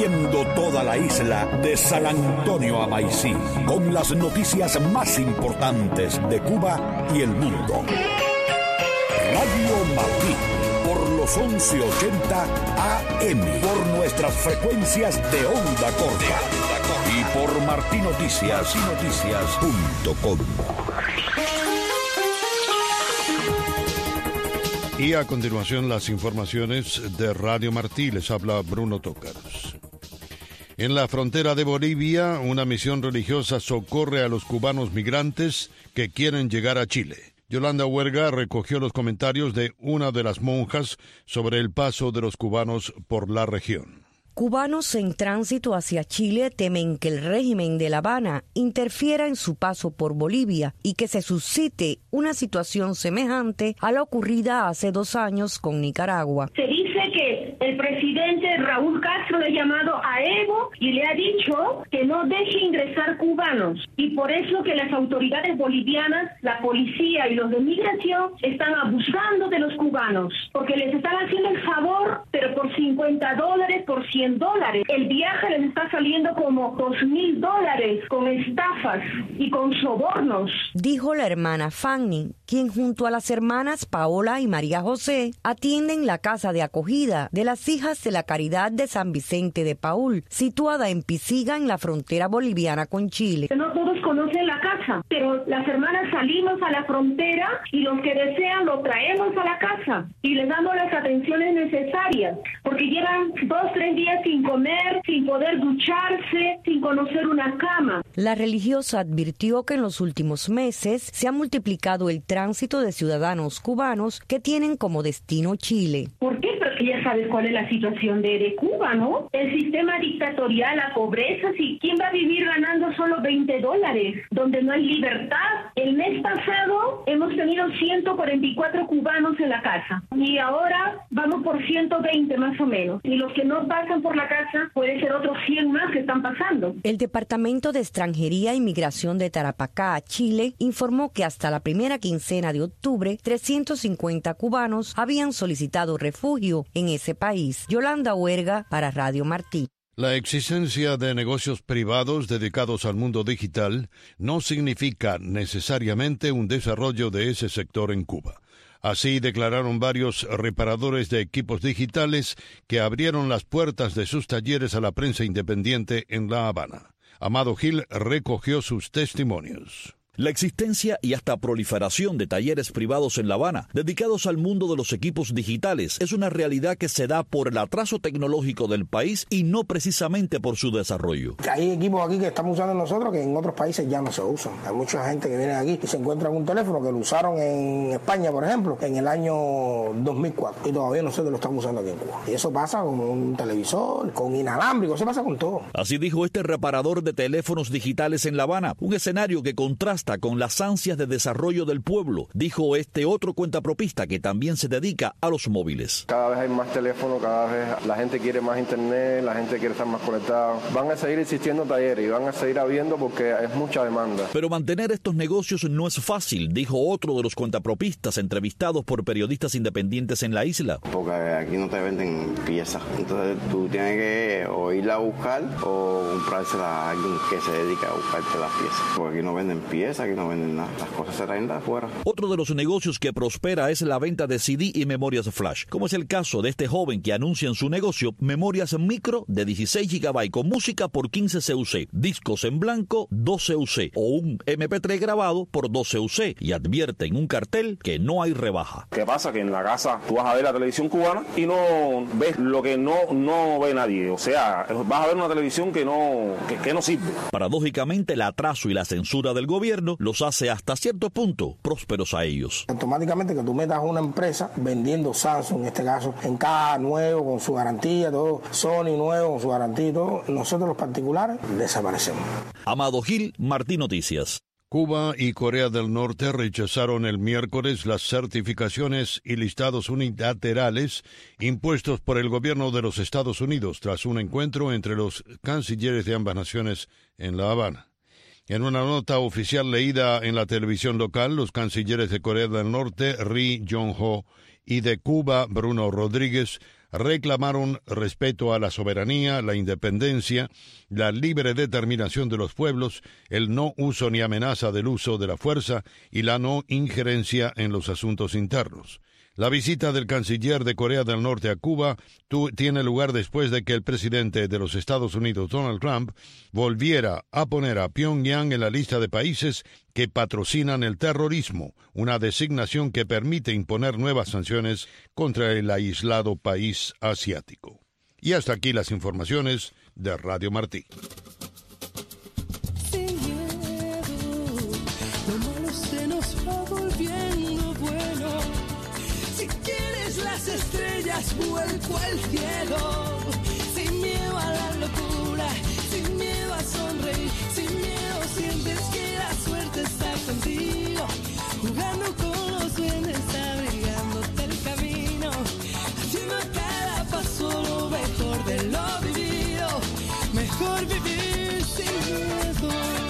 Cubriendo toda la isla de San Antonio a Maicí, con las noticias más importantes de Cuba y el mundo. Radio Martí, por los 1180 AM, por nuestras frecuencias de onda corta y por martinoticias.com. Y a continuación las informaciones de Radio Martí. Les habla Bruno Tócaros. En la frontera de Bolivia, una misión religiosa socorre a los cubanos migrantes que quieren llegar a Chile. Yolanda Huerga recogió los comentarios de una de las monjas sobre el paso de los cubanos por la región. Cubanos en tránsito hacia Chile temen que el régimen de La Habana interfiera en su paso por Bolivia y que se suscite una situación semejante a la ocurrida hace 2 años con Nicaragua. Se dice que el presidente Raúl Castro le ha llamado a Evo y le ha dicho que no deje ingresar cubanos, y por eso que las autoridades bolivianas, la policía y los de migración están abusando de los cubanos, porque les están haciendo el favor, pero por $50, por $100. El viaje les está saliendo como $2,000 con estafas y con sobornos. Dijo la hermana Fanny, quien junto a las hermanas Paola y María José atienden la casa de acogida de las hijas de la Caridad de San Vicente de Paúl, situada en Pisiga, en la frontera boliviana con Chile. No todos conocen la casa, pero las hermanas salimos a la frontera y los que desean lo traemos a la casa y les damos las atenciones necesarias, porque llevan 2-3 días sin comer, sin poder ducharse, sin conocer una cama. La religiosa advirtió que en los últimos meses se ha multiplicado el tránsito de ciudadanos cubanos que tienen como destino Chile. ¿Por qué? Porque ya sabes cuál es la situación de Cuba, ¿no? El sistema dictatorial, la pobreza, ¿sí? ¿Quién va a vivir ganando solo $20? Donde no hay libertad. El mes pasado hemos tenido 144 cubanos en la casa y ahora vamos por 120 más o menos. Y los que no pasan por la casa puede ser otros 100 más que están pasando. El Departamento de Extranjería y Migración de Tarapacá, Chile, informó que hasta la primera quincena de octubre, 350 cubanos habían solicitado refugio en ese país. Yolanda Huerga para Radio Martí. La existencia de negocios privados dedicados al mundo digital no significa necesariamente un desarrollo de ese sector en Cuba. Así declararon varios reparadores de equipos digitales que abrieron las puertas de sus talleres a la prensa independiente en La Habana. Amado Gil recogió sus testimonios. La existencia y hasta proliferación de talleres privados en La Habana, dedicados al mundo de los equipos digitales, es una realidad que se da por el atraso tecnológico del país y no precisamente por su desarrollo. Hay equipos aquí que estamos usando nosotros que en otros países ya no se usan. Hay mucha gente que viene aquí y se encuentra un teléfono que lo usaron en España, por ejemplo, en el año 2004 y todavía nosotros lo estamos usando aquí en Cuba. Y eso pasa con un televisor, con inalámbrico, eso pasa con todo. Así dijo este reparador de teléfonos digitales en La Habana, un escenario que contrasta con las ansias de desarrollo del pueblo, dijo este otro cuentapropista que también se dedica a los móviles. Cada vez hay más teléfonos, cada vez la gente quiere más internet, la gente quiere estar más conectada. Van a seguir existiendo talleres y van a seguir habiendo porque es mucha demanda. Pero mantener estos negocios no es fácil, dijo otro de los cuentapropistas entrevistados por periodistas independientes en la isla. Porque aquí no te venden piezas, entonces tú tienes que o irla a buscar o comprársela a alguien que se dedica a buscarte las piezas. Porque aquí no venden piezas, aquí no venden nada, las cosas se traen de afuera. Otro de los negocios que prospera es la venta de CD y memorias flash, como es el caso de este joven que anuncia en su negocio memorias micro de 16 GB con música por 15 CUC, discos en blanco 2 CUC o un MP3 grabado por 2 CUC y advierte en un cartel que no hay rebaja. ¿Qué pasa? Que en la casa tú vas a ver la televisión cubana y no ves lo que no ve nadie, o sea, vas a ver una televisión que no sirve. Paradójicamente, el atraso y la censura del gobierno los hace hasta cierto punto prósperos a ellos. Automáticamente que tú metas una empresa vendiendo Samsung, en este caso, en cada nuevo con su garantía, todo, Sony nuevo con su garantía y todo, nosotros los particulares desaparecemos. Amado Gil, Martí Noticias. Cuba y Corea del Norte rechazaron el miércoles las certificaciones y listados unilaterales impuestos por el gobierno de los Estados Unidos tras un encuentro entre los cancilleres de ambas naciones en La Habana. En una nota oficial leída en la televisión local, los cancilleres de Corea del Norte, Ri Jong-ho, y de Cuba, Bruno Rodríguez, reclamaron respeto a la soberanía, la independencia, la libre determinación de los pueblos, el no uso ni amenaza del uso de la fuerza y la no injerencia en los asuntos internos. La visita del canciller de Corea del Norte a Cuba tiene lugar después de que el presidente de los Estados Unidos, Donald Trump, volviera a poner a Pyongyang en la lista de países que patrocinan el terrorismo, una designación que permite imponer nuevas sanciones contra el aislado país asiático. Y hasta aquí las informaciones de Radio Martí. Las estrellas vuelco al cielo, sin miedo a la locura, sin miedo a sonreír, sin miedo sientes que la suerte está contigo, jugando con los duendes, abrigándote el camino, haciendo cada paso lo mejor de lo vivido, mejor vivir sin miedo.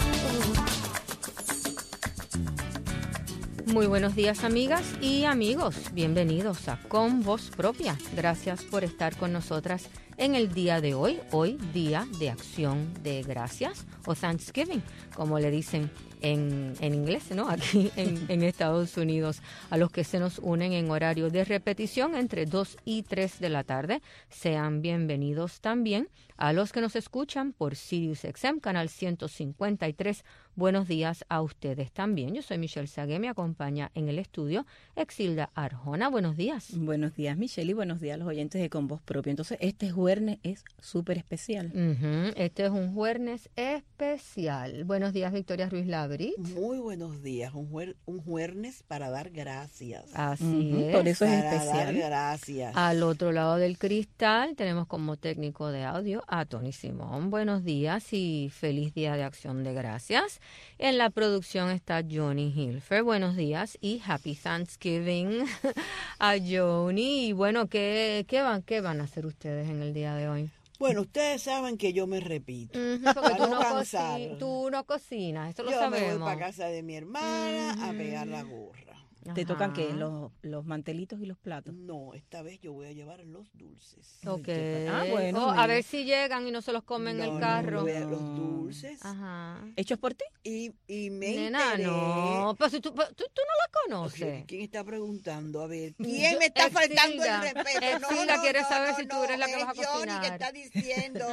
Muy buenos días, amigas y amigos. Bienvenidos a Con Voz Propia. Gracias por estar con nosotras en el día de hoy. Hoy, Día de Acción de Gracias o Thanksgiving, como le dicen en inglés, ¿no? Aquí en Estados Unidos. A los que se nos unen en horario de repetición entre 2 y 3 de la tarde, sean bienvenidos también. A los que nos escuchan por SiriusXM, canal 153, buenos días a ustedes también. Yo soy Michelle Sagué, me acompaña en el estudio Exilda Arjona. Buenos días. Buenos días, Michelle, y buenos días a los oyentes de Con Voz Propia. Entonces, este jueves es súper especial. Este es un jueves especial. Buenos días, Victoria Ruiz Labrit. Muy buenos días. Un jueves para dar gracias. Así es. Por eso es para especial. Dar gracias. Al otro lado del cristal tenemos como técnico de audio a Tony Simón. Buenos días y feliz Día de Acción de Gracias. En la producción está Johnny Hilfer. Buenos días y Happy Thanksgiving a Johnny. Y bueno, ¿qué van a hacer ustedes en el día de hoy? Bueno, ustedes saben que yo me repito. Porque tú no cocinas, esto lo sabemos. Yo me voy para casa de mi hermana a pegar la gorra. ¿Te tocan qué? ¿Los mantelitos y los platos? No, esta vez yo voy a llevar los dulces. Ok. Bueno. A ver si llegan y no se los comen en el carro. No, los dulces. Ajá. ¿Hechos por ti? Y me Nena, enteré. no. Pero si tú no la conoces. ¿Quién está preguntando? A ver, ¿quién me está faltando el respeto? Exilda quiere saber si tú eres la que vas a cocinar. Johnny que está diciendo.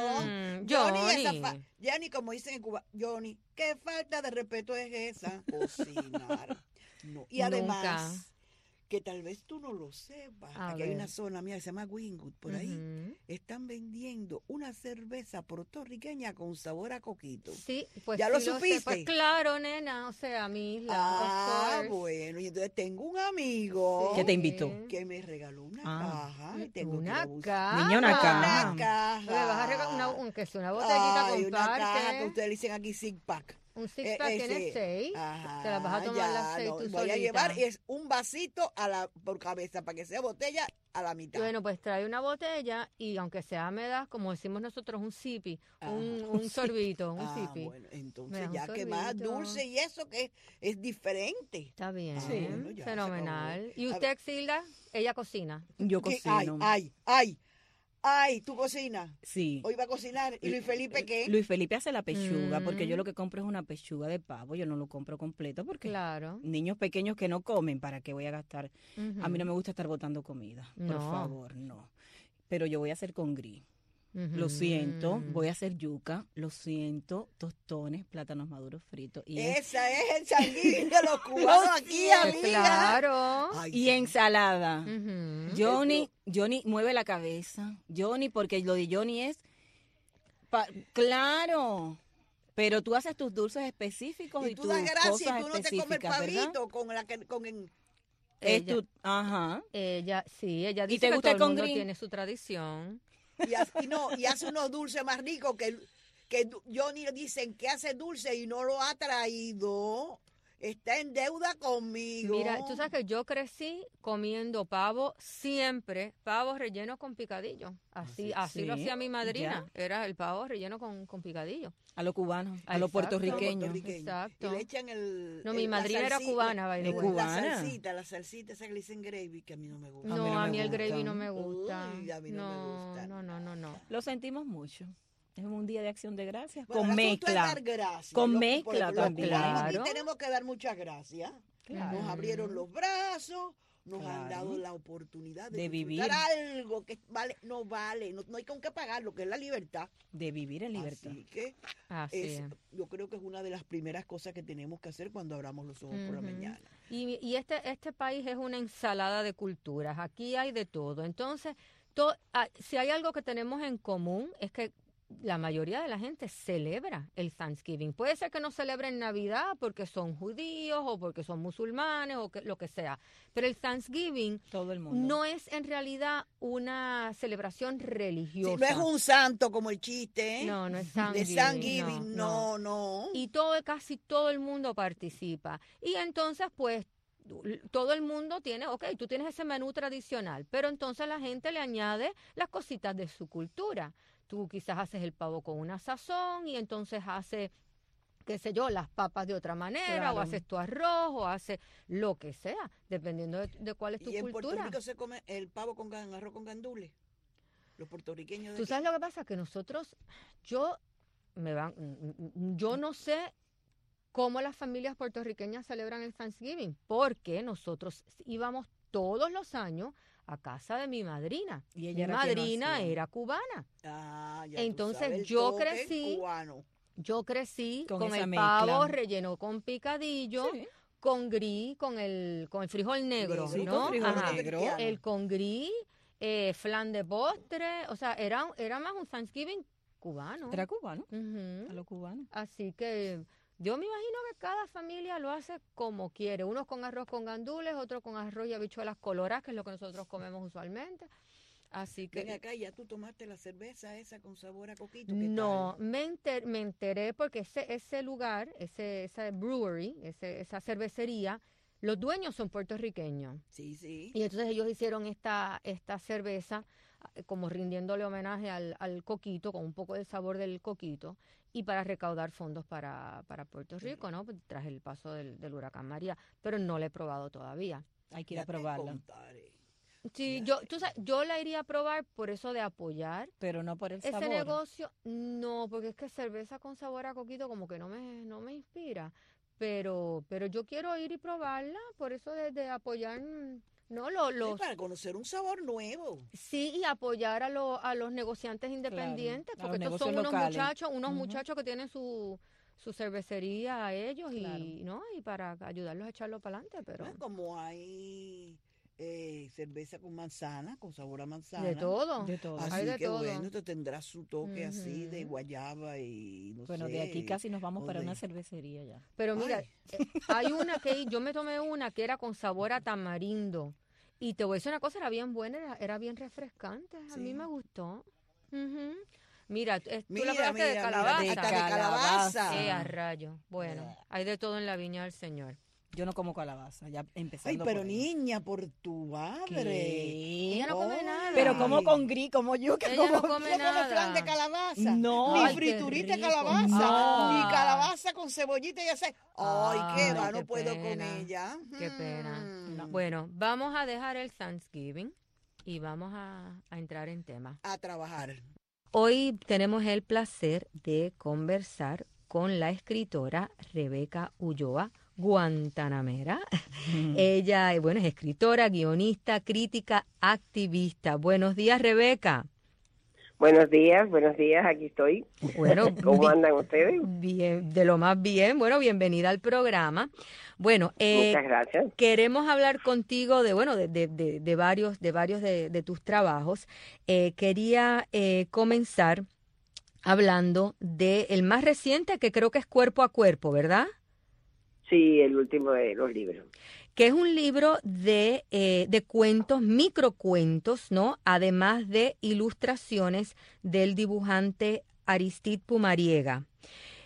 Johnny, como dicen en Cuba, Johnny, ¿qué falta de respeto es esa? Cocinar. No. Y además, que tal vez tú no lo sepas, aquí hay una zona mía que se llama Wingwood, por ahí están vendiendo una cerveza puertorriqueña con sabor a coquito. Sí, pues ¿ya sí lo supiste? Pues claro, nena, o sea, mi isla. Bueno, y entonces tengo un amigo que te invitó, que me regaló una caja y tengo una que caja. Niña, una caja. Una caja. Le vas a regalar una botellita con una caja que ustedes dicen aquí six pack. Un six-pack tiene 6, te la vas a tomar las 6 tú solita. Voy a llevar es un vasito por cabeza para que sea botella a la mitad. Bueno, pues trae una botella y aunque sea me das, como decimos nosotros, un sipi, un sorbito, un sipi. Bueno, entonces ya que más dulce y eso que es diferente. Está bien, bueno, fenomenal. ¿Y usted, Exilda? Ella cocina. Yo cocino. Ay, ¿tú cocinas? Sí. Hoy va a cocinar. ¿Y Luis Felipe qué? Luis Felipe hace la pechuga, porque yo lo que compro es una pechuga de pavo. Yo no lo compro completo porque niños pequeños que no comen, ¿para qué voy a gastar? A mí no me gusta estar botando comida. Por favor, no. Pero yo voy a hacer con gris. Lo siento, voy a hacer yuca, lo siento, tostones, plátanos maduros fritos. Esa es el sanguíneo de los cubanos aquí, amiga. Claro. Y ensalada. Johnny mueve la cabeza. Johnny, porque lo de Johnny es... claro. Pero tú haces tus dulces específicos y tú tus das gracias, cosas tú no te comes el pavito con el... Ella dice ¿Y te que gusta todo el con mundo green? tiene su tradición. Y hace unos dulces más ricos que Johnny dicen que hace dulce y no lo ha traído. está en deuda conmigo. Mira, tú sabes que yo crecí comiendo pavo siempre, pavo relleno con picadillo. Así lo hacía mi madrina. ¿Ya? Era el pavo relleno con picadillo. A los cubanos, a los puertorriqueños. Exacto. Y le echan No, mi madrina era cubana, by the way. La salsita esa que le dicen gravy, que a mí no me gusta. No, a mí el gravy no me gusta. Uy, a mí no me gusta. No. Lo sentimos mucho. Es un día de acción de gracias. Bueno, con mezcla. Con mezcla también. Claro. Aquí tenemos que dar muchas gracias. Claro. Nos abrieron los brazos, nos han dado la oportunidad de vivir algo que no hay con qué pagar, lo que es la libertad. De vivir en libertad. Así que yo creo que es una de las primeras cosas que tenemos que hacer cuando abramos los ojos por la mañana. Y este país es una ensalada de culturas. Aquí hay de todo. Entonces, si hay algo que tenemos en común es que la mayoría de la gente celebra el Thanksgiving. Puede ser que no celebren Navidad porque son judíos o porque son musulmanes o lo que sea, pero el Thanksgiving todo el mundo no es en realidad una celebración religiosa. Sí, no es un santo como el chiste, ¿eh? No es Thanksgiving. De Thanksgiving, no. Y casi todo el mundo participa. Y entonces, pues, todo el mundo tiene, tú tienes ese menú tradicional, pero entonces la gente le añade las cositas de su cultura. Tú quizás haces el pavo con una sazón y entonces haces, qué sé yo, las papas de otra manera, o haces tu arroz, o haces lo que sea, dependiendo de cuál es tu cultura. ¿Y en Puerto Rico se come el pavo con arroz con gandules? Los puertorriqueños. ¿Tú sabes lo que pasa? Que nosotros, yo no sé cómo las familias puertorriqueñas celebran el Thanksgiving, porque nosotros íbamos todos los años a casa de mi madrina. Y ella mi madrina era cubana. Entonces yo crecí con el pavo relleno con picadillo, con gris, con el frijol negro, ¿no? El con gris, flan de postre, o sea, era más un Thanksgiving cubano. Era cubano, a lo cubano. Así que yo me imagino que cada familia lo hace como quiere. Unos con arroz con gandules, otros con arroz y habichuelas coloradas, que es lo que nosotros comemos usualmente. Así que... Ven acá, ¿ya tú tomaste la cerveza esa con sabor a coquito? No, me enteré porque ese lugar, esa brewery, esa cervecería, los dueños son puertorriqueños. Sí. Y entonces ellos hicieron esta cerveza como rindiéndole homenaje al coquito, con un poco del sabor del coquito, y para recaudar fondos para Puerto Rico, ¿no? Tras el paso del huracán María, pero no la he probado todavía. Hay que ir a probarla. Sí, yo la iría a probar por eso de apoyar. Pero no por el sabor. Ese negocio, no, porque es que cerveza con sabor a coquito como que no me inspira. Pero yo quiero ir y probarla, por eso de apoyar... No, para conocer un sabor nuevo. Sí, y apoyar a los negociantes independientes, porque estos son unos muchachos que tienen su cervecería a ellos y para ayudarlos a echarlo para adelante. Pero como hay cerveza con manzana, con sabor a manzana. De todo. Así hay de que todo. bueno, te tendrá su toque así de guayaba y no sé. Bueno, de aquí casi nos vamos para una cervecería ya. Pero mira, hay una que yo me tomé una que era con sabor a tamarindo. Y te voy a decir una cosa, era bien buena, era bien refrescante. A mí me gustó. Mira, tú la probaste de calabaza. De calabaza. A rayo. Bueno, hay de todo en la viña del Señor. Yo no como calabaza, ya empezando. Ay, pero niña, por tu madre. Ella no come nada. Pero como con gris, como yo, que ella no come nada. Flan de calabaza. No. Ni friturita de calabaza. No. Ni calabaza con cebollita y así. Ay, qué va, no puedo con ella. Qué pena. No. Bueno, vamos a dejar el Thanksgiving y vamos a entrar en tema. A trabajar. Hoy tenemos el placer de conversar con la escritora Rebeca Ulloa Guantanamera. Ella, es escritora, guionista, crítica, activista. Buenos días, Rebeca. Buenos días, aquí estoy. Bueno, ¿cómo andan ustedes? Bien, de lo más bien. Bueno, bienvenida al programa. Bueno, muchas gracias. Queremos hablar contigo de varios de tus trabajos. Quería comenzar hablando del más reciente, que creo que es Cuerpo a Cuerpo, ¿verdad? Sí, el último de los libros. Que es un libro de cuentos, microcuentos, ¿no? Además de ilustraciones del dibujante Aristide Pumariega.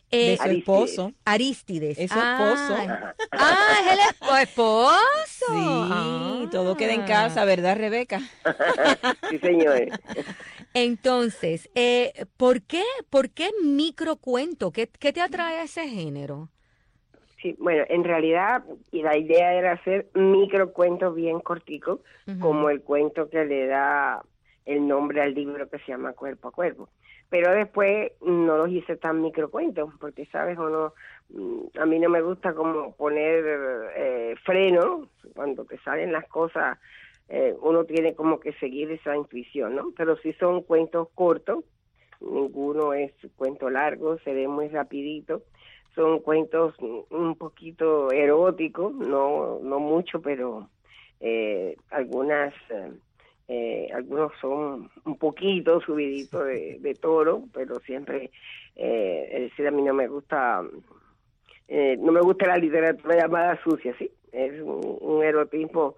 De su esposo. Aristides. Es su esposo. Es el esposo. Sí, todo queda en casa, ¿verdad, Rebeca? Sí, señor. Entonces, ¿por qué microcuento? ¿Qué te atrae a ese género? Sí, bueno, en realidad la idea era hacer microcuentos bien corticos, como el cuento que le da el nombre al libro que se llama Cuerpo a Cuerpo. Pero después no los hice tan microcuentos, porque, ¿sabes? A mí no me gusta como poner freno cuando te salen las cosas. Uno tiene como que seguir esa intuición, ¿no? Pero si son cuentos cortos, ninguno es cuento largo, se ve muy rapidito. Son cuentos un poquito eróticos, no mucho, pero algunos son un poquito subiditos de toro, pero siempre, es decir, a mí no me gusta la literatura llamada sucia, ¿sí? Es un erotismo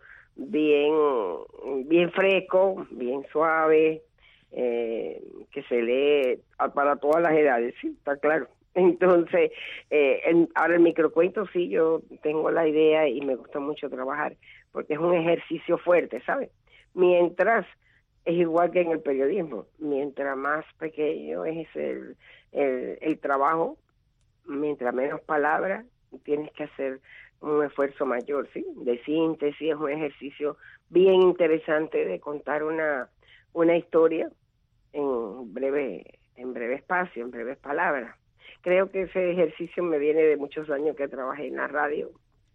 bien fresco, bien suave, que se lee para todas las edades, sí, está claro. Entonces, ahora el microcuento sí, yo tengo la idea y me gusta mucho trabajar, porque es un ejercicio fuerte, ¿sabes? Mientras, es igual que en el periodismo, mientras más pequeño es el trabajo, mientras menos palabras, tienes que hacer un esfuerzo mayor, ¿sí? De síntesis, es un ejercicio bien interesante de contar una historia en breve espacio, en breves palabras. Creo que ese ejercicio me viene de muchos años que trabajé en la radio.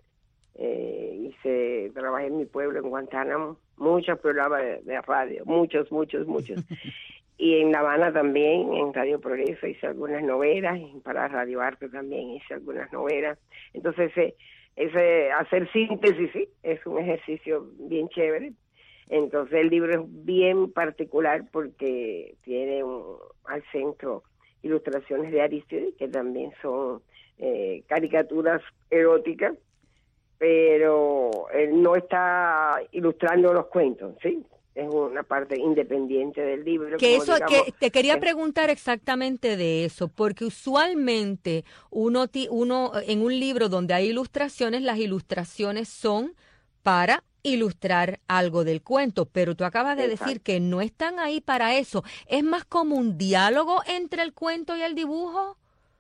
Trabajé en mi pueblo, en Guantánamo, muchos programas de radio, muchos. Y en La Habana también, en Radio Progreso, hice algunas novelas, y para Radio Arte también hice algunas novelas. Entonces, ese hacer síntesis, sí, es un ejercicio bien chévere. Entonces, el libro es bien particular porque tiene al centro ilustraciones de Aristides, que también son caricaturas eróticas, pero él no está ilustrando los cuentos, ¿sí? Es una parte independiente del libro. Que te quería preguntar exactamente de eso, porque usualmente uno en un libro donde hay ilustraciones, las ilustraciones son para ilustrar algo del cuento, pero tú acabas de decir que no están ahí para eso. ¿Es más como un diálogo entre el cuento y el dibujo?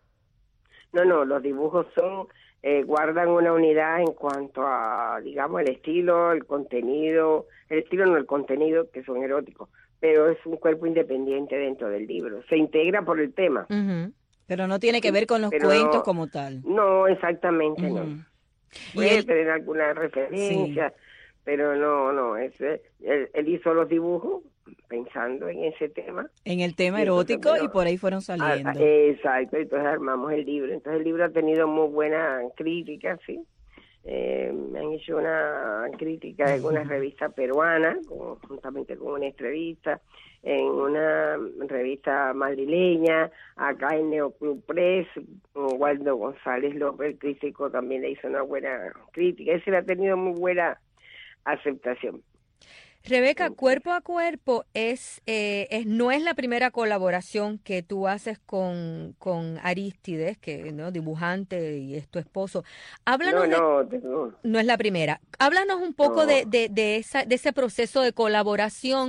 No, los dibujos guardan una unidad en cuanto a, digamos, el estilo, el contenido, que son eróticos, pero es un cuerpo independiente dentro del libro. Se integra por el tema. Pero no tiene que ver con los cuentos como tal. No, exactamente, no. Puede tener alguna referencia, pero no, él hizo los dibujos pensando en ese tema. En el tema erótico, y por ahí fueron saliendo. Exacto, entonces armamos el libro. Entonces el libro ha tenido muy buena crítica, ¿sí? Me han hecho una crítica en una revista peruana, juntamente con una entrevista, en una revista madrileña, acá en Neoclub Press, Waldo González López, el crítico, también le hizo una buena crítica. Ese ha tenido muy buena aceptación. Rebeca, Cuerpo a Cuerpo no es la primera colaboración que tú haces con Aristides, que dibujante y es tu esposo. Háblanos no es la primera. Háblanos un poco de ese proceso de colaboración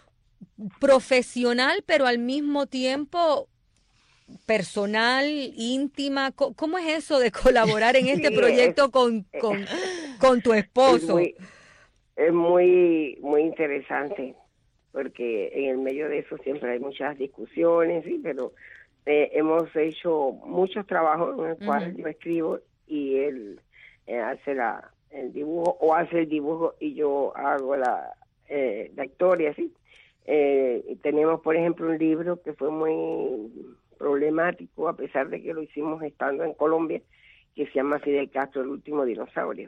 profesional, pero al mismo tiempo personal, íntima. ¿Cómo es eso de colaborar en este proyecto con tu esposo? Es muy interesante, porque en el medio de eso siempre hay muchas discusiones, sí, pero hemos hecho muchos trabajos en el cual yo escribo y él hace el dibujo, o hace el dibujo y yo hago la historia, sí. Tenemos, por ejemplo, un libro que fue muy problemático, a pesar de que lo hicimos estando en Colombia, que se llama Fidel Castro, el último dinosaurio.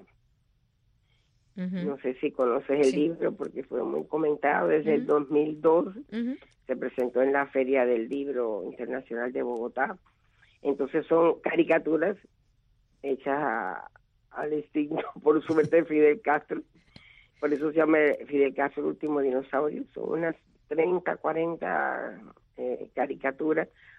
No sé si conoces el libro, porque fue muy comentado desde el 2002. Se presentó en la Feria del Libro Internacional de Bogotá. Entonces son caricaturas hechas al estilo, por suerte, de Fidel Castro. Por eso se llama Fidel Castro, el último dinosaurio. Son unas 30, 40 caricaturas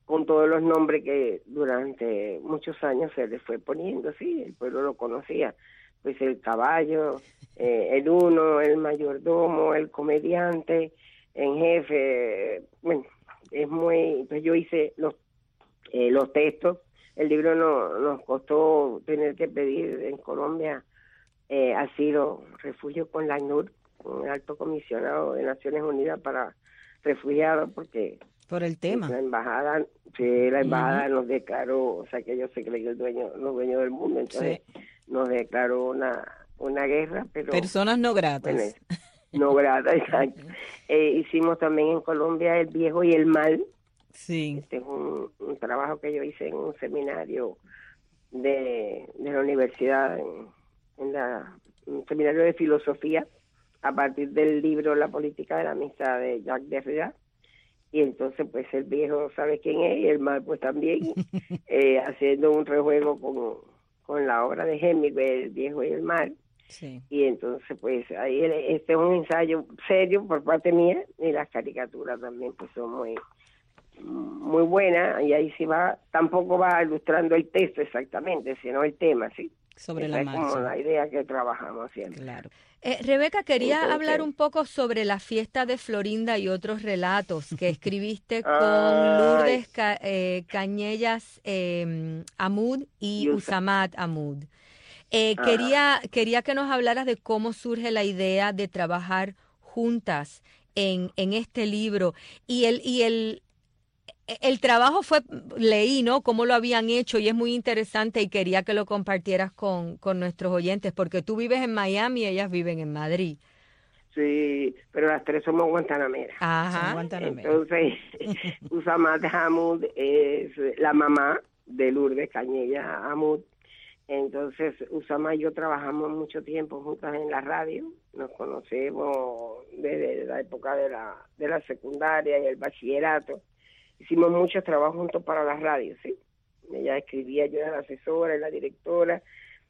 con todos los nombres que durante muchos años se le fue poniendo, sí, el pueblo lo conocía, pues el caballo, el uno, el mayordomo, el comediante en jefe, bueno, es muy, pues yo hice los textos. El libro nos costó tener que pedir en Colombia asilo, refugio con la ACNUR, un alto comisionado de Naciones Unidas para refugiados, porque por el tema. La embajada nos declaró, o sea que ellos se creen los dueños del mundo, entonces nos declaró una guerra, pero personas no gratas. Bueno, no gratas, exacto. Hicimos también en Colombia El viejo y el mal. Sí. Este es un trabajo que yo hice en un seminario de la universidad, un seminario de filosofía, a partir del libro La política de la amistad de Jacques Derrida. Y entonces pues el viejo sabe quién es y el mal pues también, haciendo un rejuego con la obra de Hemingway, El viejo y el mal. Sí. Y entonces pues ahí este es un ensayo serio por parte mía, y las caricaturas también pues son muy buenas, y ahí sí tampoco va ilustrando el texto exactamente, sino el tema, sí. Sobre esa la es marcha. como la idea que trabajamos siempre. Claro. Rebeca, quería hablar un poco sobre la fiesta de Florinda y otros relatos que escribiste con Lourdes Cañellas Amud y Usamat Amud. Quería que nos hablaras de cómo surge la idea de trabajar juntas en este libro, y el trabajo leí, ¿no?, cómo lo habían hecho, y es muy interesante, y quería que lo compartieras con nuestros oyentes, porque tú vives en Miami y ellas viven en Madrid. Sí, pero las tres somos guantanameras. Ajá. Entonces, Usamat Hamud es la mamá de Lourdes Cañella Amud. Entonces, Usama y yo trabajamos mucho tiempo juntas en la radio. Nos conocemos desde la época de la secundaria y el bachillerato. Hicimos muchos trabajos juntos para las radios, ¿sí? Ella escribía, yo era la asesora y la directora,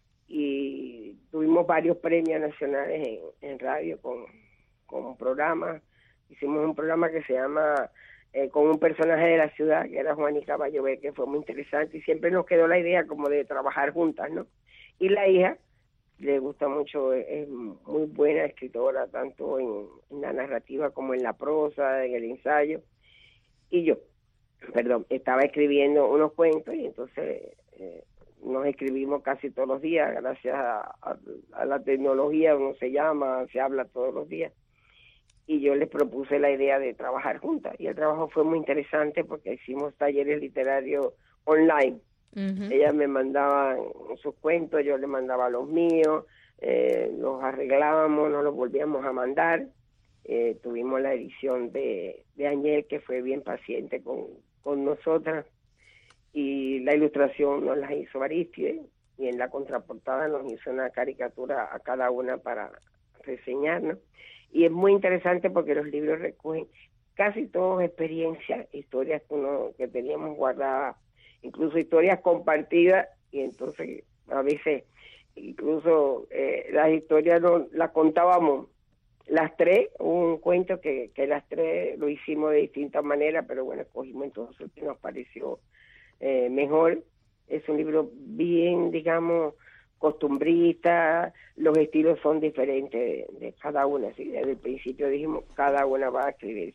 y tuvimos varios premios nacionales en radio con programas. Hicimos un programa que se llama con un personaje de la ciudad, que era Juanica Bayobé, que fue muy interesante, y siempre nos quedó la idea como de trabajar juntas, ¿no? Y la hija le gusta mucho, es muy buena escritora, tanto en la narrativa como en la prosa, en el ensayo. Y yo, estaba escribiendo unos cuentos, y entonces nos escribimos casi todos los días, gracias a la tecnología, uno se llama, se habla todos los días. Y yo les propuse la idea de trabajar juntas, y el trabajo fue muy interesante porque hicimos talleres literarios online. Uh-huh. Ella me mandaba sus cuentos, yo le mandaba los míos, los arreglábamos, nos los volvíamos a mandar. Tuvimos la edición de Añel, que fue bien paciente con nosotras, y la ilustración nos la hizo Aristide, y en la contraportada nos hizo una caricatura a cada una para reseñarnos. Y es muy interesante porque los libros recogen casi todas experiencias, historias que teníamos guardadas, incluso historias compartidas, y entonces a veces incluso las historias las contábamos las tres, un cuento que las tres lo hicimos de distintas maneras, pero bueno, escogimos entonces el que nos pareció mejor. Es un libro bien, digamos, costumbrista, los estilos son diferentes de cada una, ¿sí? Desde el principio dijimos, cada una va a escribir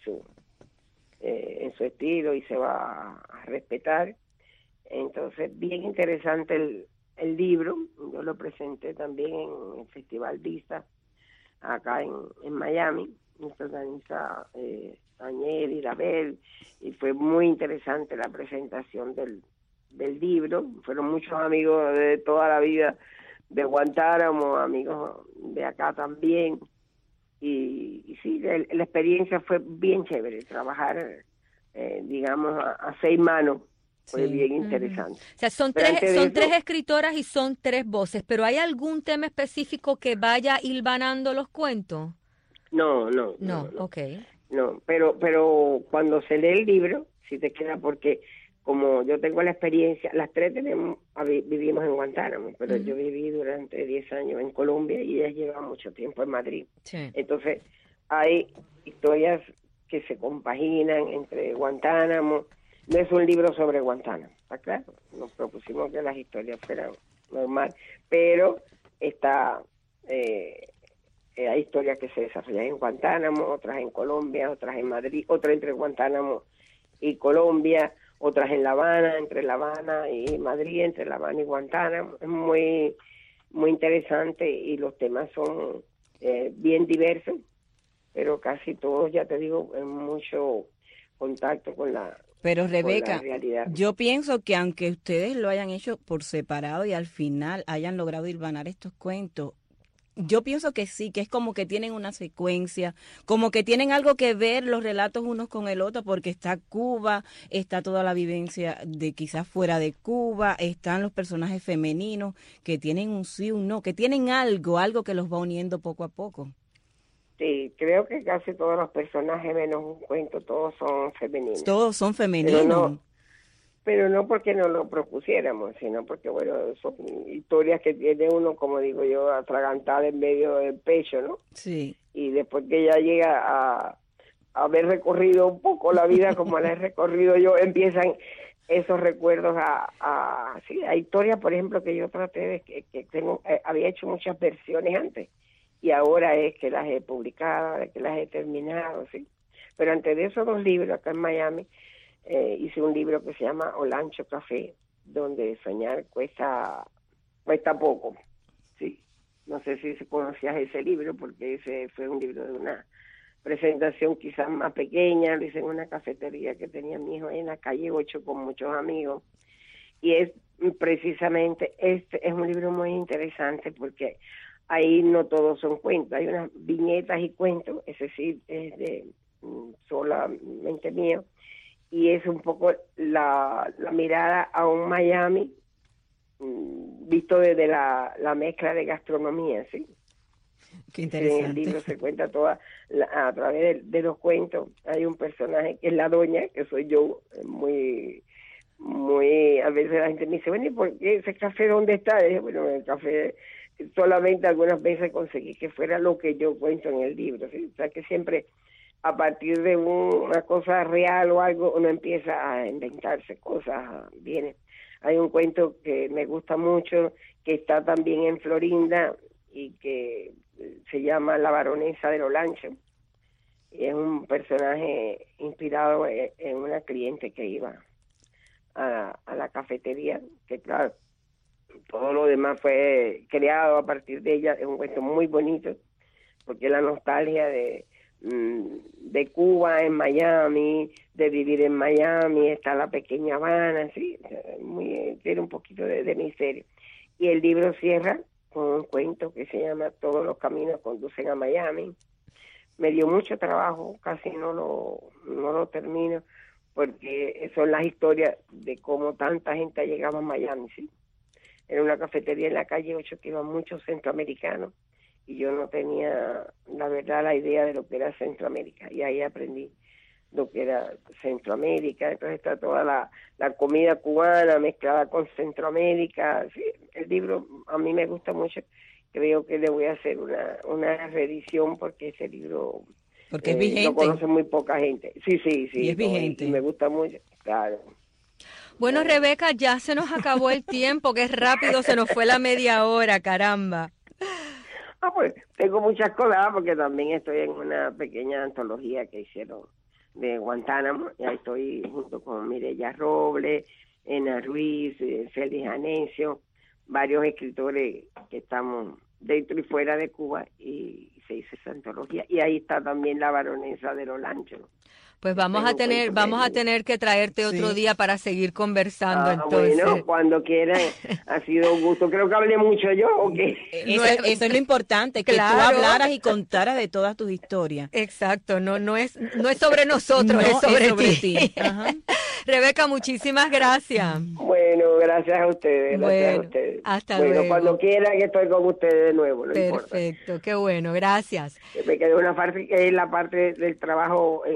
en su estilo y se va a respetar. Entonces, bien interesante el libro. Yo lo presenté también en el Festival Vista, acá en Miami. Nos organiza Daniel y Label, y fue muy interesante la presentación del libro. Fueron muchos amigos de toda la vida de Guantánamo, amigos de acá también, y sí, la experiencia fue bien chévere, trabajar digamos a 6 manos fue bien interesante. O sea, son tres escritoras y son 3 voces, pero ¿hay algún tema específico que vaya hilvanando los cuentos? No, okay. No, pero cuando se lee el libro sí te queda, porque como yo tengo la experiencia, las tres vivimos en Guantánamo, pero yo viví durante 10 años en Colombia y ellas llevan mucho tiempo en Madrid. Sí. Entonces hay historias que se compaginan entre Guantánamo no es un libro sobre Guantánamo, ¿está claro? Nos propusimos que las historias fueran normal, pero hay historias que se desarrollan en Guantánamo, otras en Colombia, otras en Madrid, otras entre Guantánamo y Colombia, otras en La Habana, entre La Habana y Madrid, entre La Habana y Guantánamo. Es muy, muy interesante y los temas son bien diversos, pero casi todos, ya te digo, en mucho contacto con la Pero Rebeca, realidad. Yo pienso que aunque ustedes lo hayan hecho por separado y al final hayan logrado hilvanar estos cuentos, yo pienso que sí, que es como que tienen una secuencia, como que tienen algo que ver los relatos unos con el otro, porque está Cuba, está toda la vivencia de quizás fuera de Cuba, están los personajes femeninos que tienen un sí, un no, que tienen algo que los va uniendo poco a poco. Sí, creo que casi todos los personajes, menos un cuento, todos son femeninos. Todos son femeninos. Pero no porque no lo propusiéramos, sino porque, bueno, son historias que tiene uno, como digo yo, atragantada en medio del pecho, ¿no? Sí. Y después que ya llega a haber recorrido un poco la vida como la he recorrido yo, empiezan esos recuerdos a historias, por ejemplo, que yo traté de que tengo, había hecho muchas versiones antes, y ahora es que las he publicado, que las he terminado, ¿sí? Pero antes de esos 2 libros, acá en Miami, hice un libro que se llama Olancho Café, donde soñar cuesta poco, sí. No sé si conocías ese libro, porque ese fue un libro de una presentación quizás más pequeña, lo hice en una cafetería que tenía mi hijo en la calle 8 con muchos amigos, y es precisamente, este es un libro muy interesante porque ahí no todos son cuentos, hay unas viñetas y cuentos, ese sí es de solamente mío, y es un poco la mirada a un Miami visto desde la mezcla de gastronomía, ¿sí? Qué interesante. En el libro se cuenta toda, a través de los cuentos, hay un personaje que es la doña, que soy yo, muy, a veces la gente me dice, bueno, ¿y por qué ese café dónde está? Y dije, bueno, el café solamente algunas veces conseguí que fuera lo que yo cuento en el libro, ¿sí? O sea que siempre a partir de una cosa real o algo, uno empieza a inventarse cosas, viene. Hay un cuento que me gusta mucho, que está también en Florinda y que se llama La Baronesa de Olancho. Y es un personaje inspirado en una cliente que iba a la cafetería, que claro, todo lo demás fue creado a partir de ella. Es un cuento muy bonito, porque la nostalgia de Cuba en Miami, de vivir en Miami, está la pequeña Habana, sí, tiene un poquito de misterio. Y el libro cierra con un cuento que se llama Todos los caminos conducen a Miami. Me dio mucho trabajo, casi no lo termino, porque son las historias de cómo tanta gente llegaba a Miami, sí. Era una cafetería en la calle 8 que iban muchos centroamericanos, y yo no tenía, la verdad, la idea de lo que era Centroamérica, y ahí aprendí lo que era Centroamérica. Entonces está toda la comida cubana mezclada con Centroamérica. Sí, el libro a mí me gusta mucho, creo que le voy a hacer una reedición, porque ese libro porque es vigente, lo conoce muy poca gente. Sí, y es vigente, y me gusta mucho, claro. Bueno, Rebeca, ya se nos acabó el tiempo, qué rápido se nos fue la media hora, caramba. Pues tengo muchas cosas, porque también estoy en una pequeña antología que hicieron de Guantánamo, y ahí estoy junto con Mireya Robles, Ena Ruiz, Félix Anecio, varios escritores que estamos dentro y fuera de Cuba, y se hizo esa antología, y ahí está también La Baronesa de Olancho. Pues vamos a tener que traerte otro día para seguir conversando. Entonces, bueno, cuando quieran, ha sido un gusto. Creo que hablé mucho yo, ¿o qué? Eso es lo importante, que claro, tú hablaras y contaras de todas tus historias. Exacto, no es sobre nosotros, es sobre ti. Ajá. Rebeca, muchísimas gracias. Bueno, gracias a ustedes. Gracias a ustedes. Hasta luego. Cuando quieran, que estoy con ustedes de nuevo, no Perfecto, importa. qué bueno, gracias. Me quedó una parte que es la parte del trabajo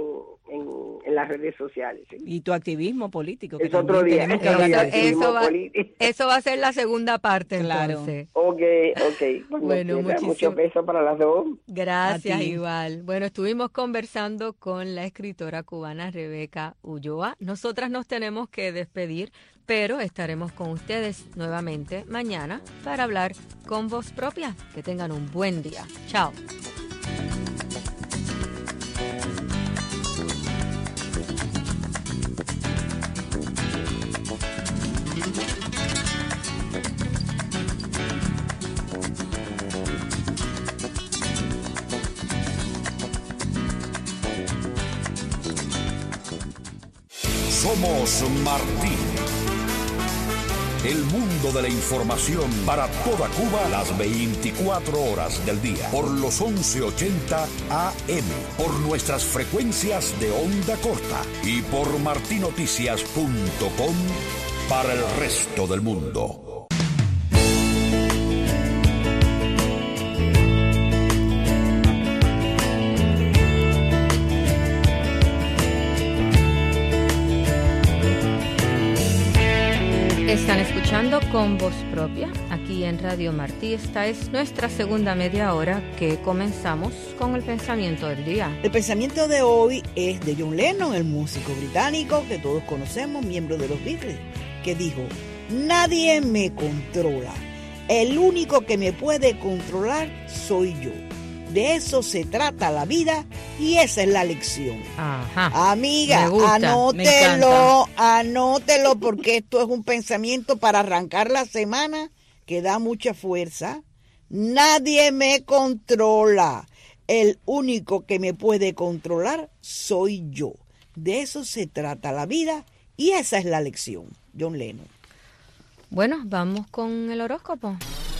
en las redes sociales. ¿Sí? Y tu activismo político. Es otro día. Eso va a ser la segunda parte, claro. Entonces. Ok. Bueno, mucho beso para las dos. Gracias, igual. Bueno, estuvimos conversando con la escritora cubana Rebeca Ulloa. Nosotras nos tenemos que despedir, pero estaremos con ustedes nuevamente mañana para hablar con voz propia. Que tengan un buen día. Chao. Somos Martí. El mundo de la información para toda Cuba las 24 horas del día. Por los 1180 AM. Por nuestras frecuencias de onda corta. Y por martinoticias.com para el resto del mundo. Están escuchando Con Voz Propia, aquí en Radio Martí. Esta es nuestra segunda media hora que comenzamos con el pensamiento del día. El pensamiento de hoy es de John Lennon, el músico británico que todos conocemos, miembro de los Beatles, que dijo: nadie me controla, el único que me puede controlar soy yo. De eso se trata la vida y esa es la lección. Ajá. Amiga, anótelo porque esto es un pensamiento para arrancar la semana que da mucha fuerza. Nadie me controla. El único que me puede controlar soy yo. De eso se trata la vida y esa es la lección. John Lennon. Bueno, vamos con el horóscopo.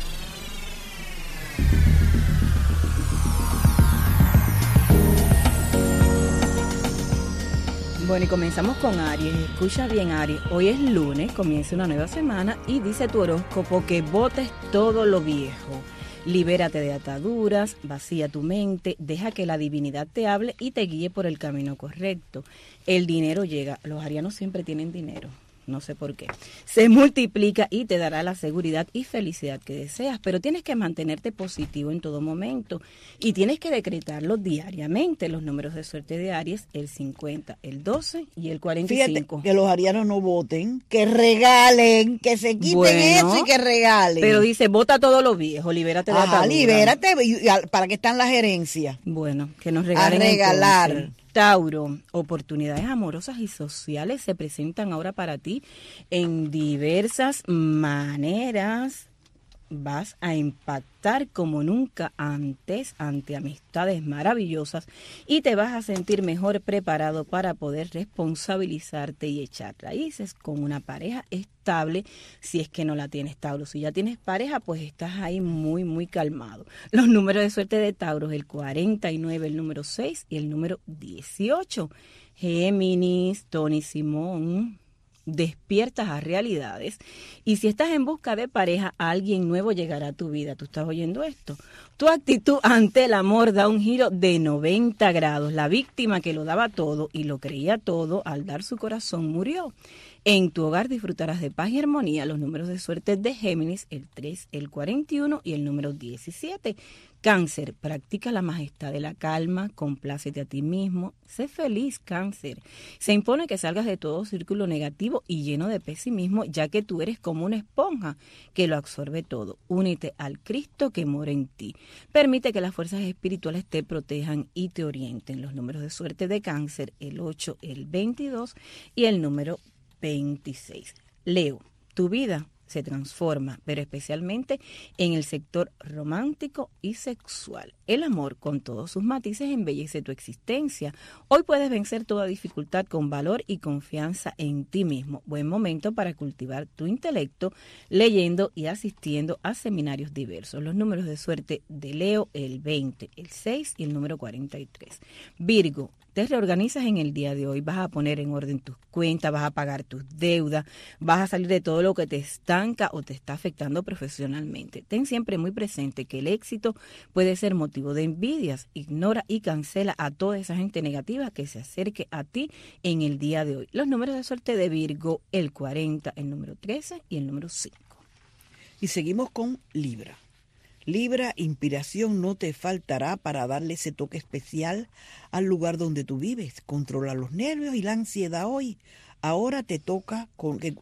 Bueno, y comenzamos con Aries. Escucha bien, Aries. Hoy es lunes, comienza una nueva semana y dice tu horóscopo que botes todo lo viejo. Libérate de ataduras, vacía tu mente, deja que la divinidad te hable y te guíe por el camino correcto. El dinero llega. Los arianos siempre tienen dinero. No sé por qué. Se multiplica y te dará la seguridad y felicidad que deseas, pero tienes que mantenerte positivo en todo momento y tienes que decretarlo diariamente. Los números de suerte de Aries, el 50, el 12 y el 45. Fíjate que los arianos no voten, que regalen, que se quiten eso y que regalen. Pero dice, vota todo lo viejo, libérate de ataduras. Libérate, ¿para qué están las herencias? Bueno, que nos regalen. A regalar. Entonces. Tauro, oportunidades amorosas y sociales se presentan ahora para ti en diversas maneras. Vas a impactar como nunca antes ante amistades maravillosas y te vas a sentir mejor preparado para poder responsabilizarte y echar raíces con una pareja estable, si es que no la tienes, Tauro. Si ya tienes pareja, pues estás ahí muy, muy calmado. Los números de suerte de Tauro, el 49, el número 6 y el número 18. Géminis, Tony Simón. Despiertas a realidades y si estás en busca de pareja, alguien nuevo llegará a tu vida. ¿Tú estás oyendo esto? Tu actitud ante el amor da un giro de 90 grados. La víctima que lo daba todo y lo creía todo, al dar su corazón murió. En tu hogar disfrutarás de paz y armonía. Los números de suerte de Géminis, el 3, el 41 y el número 17. Cáncer, practica la majestad de la calma, complácete a ti mismo, sé feliz, Cáncer. Se impone que salgas de todo círculo negativo y lleno de pesimismo, ya que tú eres como una esponja que lo absorbe todo. Únete al Cristo que mora en ti. Permite que las fuerzas espirituales te protejan y te orienten. Los números de suerte de Cáncer, el 8, el 22 y el número 26. Leo, tu vida se transforma, pero especialmente en el sector romántico y sexual. El amor, con todos sus matices, embellece tu existencia. Hoy puedes vencer toda dificultad con valor y confianza en ti mismo. Buen momento para cultivar tu intelecto, leyendo y asistiendo a seminarios diversos. Los números de suerte de Leo, el 20, el 6 y el número 43. Virgo, te reorganizas en el día de hoy, vas a poner en orden tus cuentas, vas a pagar tus deudas, vas a salir de todo lo que te estanca o te está afectando profesionalmente. Ten siempre muy presente que el éxito puede ser motivado motivo de envidias. Ignora y cancela a toda esa gente negativa que se acerque a ti en el día de hoy. Los números de suerte de Virgo, el 40, el número 13 y el número 5. Y seguimos con Libra. Libra, inspiración no te faltará para darle ese toque especial al lugar donde tú vives. Controla los nervios y la ansiedad hoy. Ahora te toca,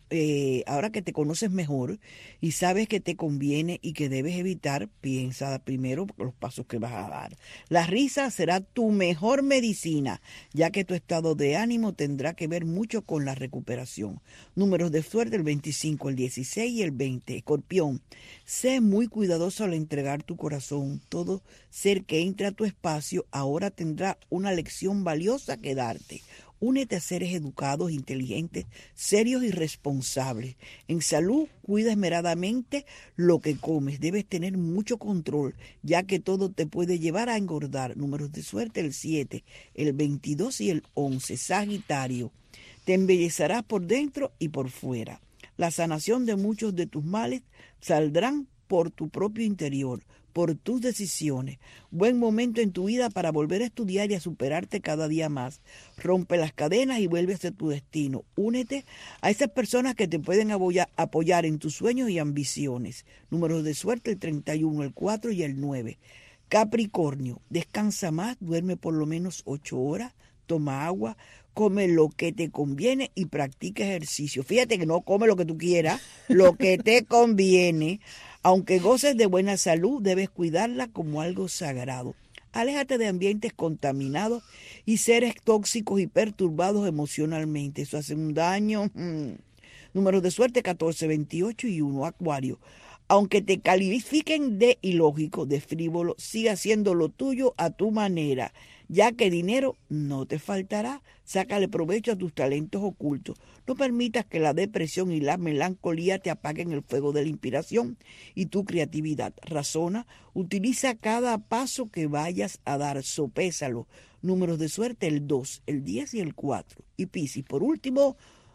ahora que te conoces mejor y sabes que te conviene y que debes evitar, piensa primero los pasos que vas a dar. La risa será tu mejor medicina, ya que tu estado de ánimo tendrá que ver mucho con la recuperación. Números de suerte, el 25, el 16 y el 20. Escorpión, sé muy cuidadoso al entregar tu corazón. Todo ser que entra a tu espacio ahora tendrá una lección valiosa que darte. Únete a seres educados, inteligentes, serios y responsables. En salud, cuida esmeradamente lo que comes. Debes tener mucho control, ya que todo te puede llevar a engordar. Números de suerte, el 7, el 22 y el 11. Sagitario, te embellecerás por dentro y por fuera. La sanación de muchos de tus males saldrán por tu propio interior, por tus decisiones. Buen momento en tu vida para volver a estudiar y a superarte cada día más. Rompe las cadenas y vuelve hacia tu destino. Únete a esas personas que te pueden apoyar en tus sueños y ambiciones. Números de suerte, el 31, el 4 y el 9. Capricornio, descansa más, duerme por lo menos 8 horas, toma agua, come lo que te conviene y practica ejercicio. Fíjate que no come lo que tú quieras, lo que te conviene. Aunque goces de buena salud, debes cuidarla como algo sagrado. Aléjate de ambientes contaminados y seres tóxicos y perturbados emocionalmente. Eso hace un daño. Números de suerte, 14, 28 y 1. Acuario. Aunque te califiquen de ilógico, de frívolo, sigue haciendo lo tuyo a tu manera, ya que dinero no te faltará. Sácale provecho a tus talentos ocultos. No permitas que la depresión y la melancolía te apaguen el fuego de la inspiración y tu creatividad. Razona, utiliza cada paso que vayas a dar, sopésalo. Números de suerte, el 2, el 10 y el 4. Y Piscis, por último,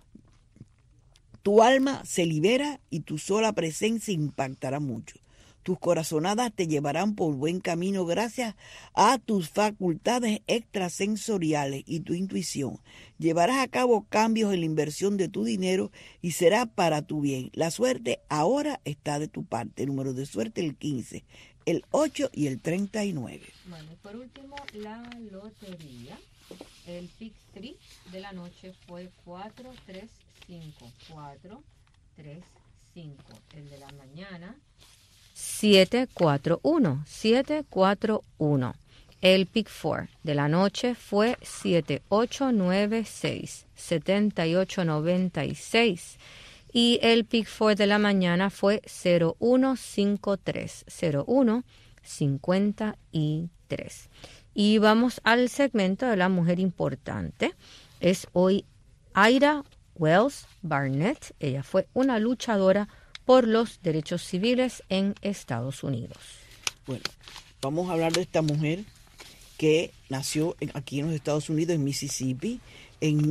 tu alma se libera y tu sola presencia impactará mucho. Tus corazonadas te llevarán por buen camino gracias a tus facultades extrasensoriales y tu intuición. Llevarás a cabo cambios en la inversión de tu dinero y será para tu bien. La suerte ahora está de tu parte. Número de suerte, el 15, el 8 y el 39. Bueno, y por último, la lotería. El Pick 3 de la noche fue 435. 435. El de la mañana, 741. El Pick 4 de la noche fue 7896. 7896. Y el Pick 4 de la mañana fue 0153. 0153. Y vamos al segmento de la mujer importante. Es hoy Ida Wells Barnett. Ella fue una luchadora por los derechos civiles en Estados Unidos. Bueno, vamos a hablar de esta mujer que nació aquí en los Estados Unidos, en Mississippi, en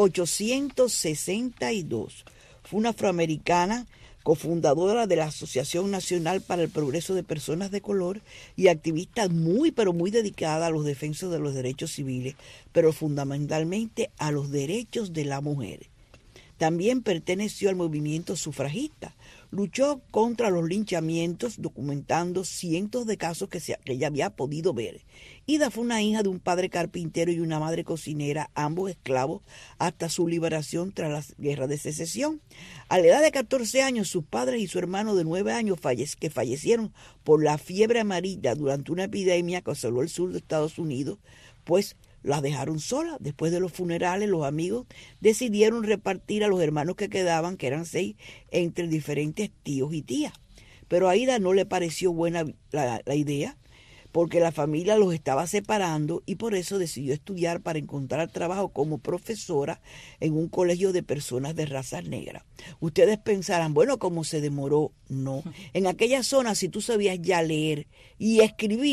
1862. Fue una afroamericana, cofundadora de la Asociación Nacional para el Progreso de Personas de Color y activista muy dedicada a los defensores de los derechos civiles, pero fundamentalmente a los derechos de la mujer. También perteneció al movimiento sufragista. Luchó contra los linchamientos, documentando cientos de casos que ella había podido ver. Ida fue una hija de un padre carpintero y una madre cocinera, ambos esclavos, hasta su liberación tras la Guerra de Secesión. A la edad de 14 años, sus padres y su hermano de 9 años que fallecieron por la fiebre amarilla durante una epidemia que asoló el sur de Estados Unidos, pues las dejaron solas. Después de los funerales, los amigos decidieron repartir a los hermanos que quedaban, que eran 6, entre diferentes tíos y tías. Pero a Ida no le pareció buena la idea, porque la familia los estaba separando y por eso decidió estudiar para encontrar trabajo como profesora en un colegio de personas de raza negra. Ustedes pensarán, bueno, ¿cómo se demoró? No. En aquella zona, si tú sabías ya leer y escribir,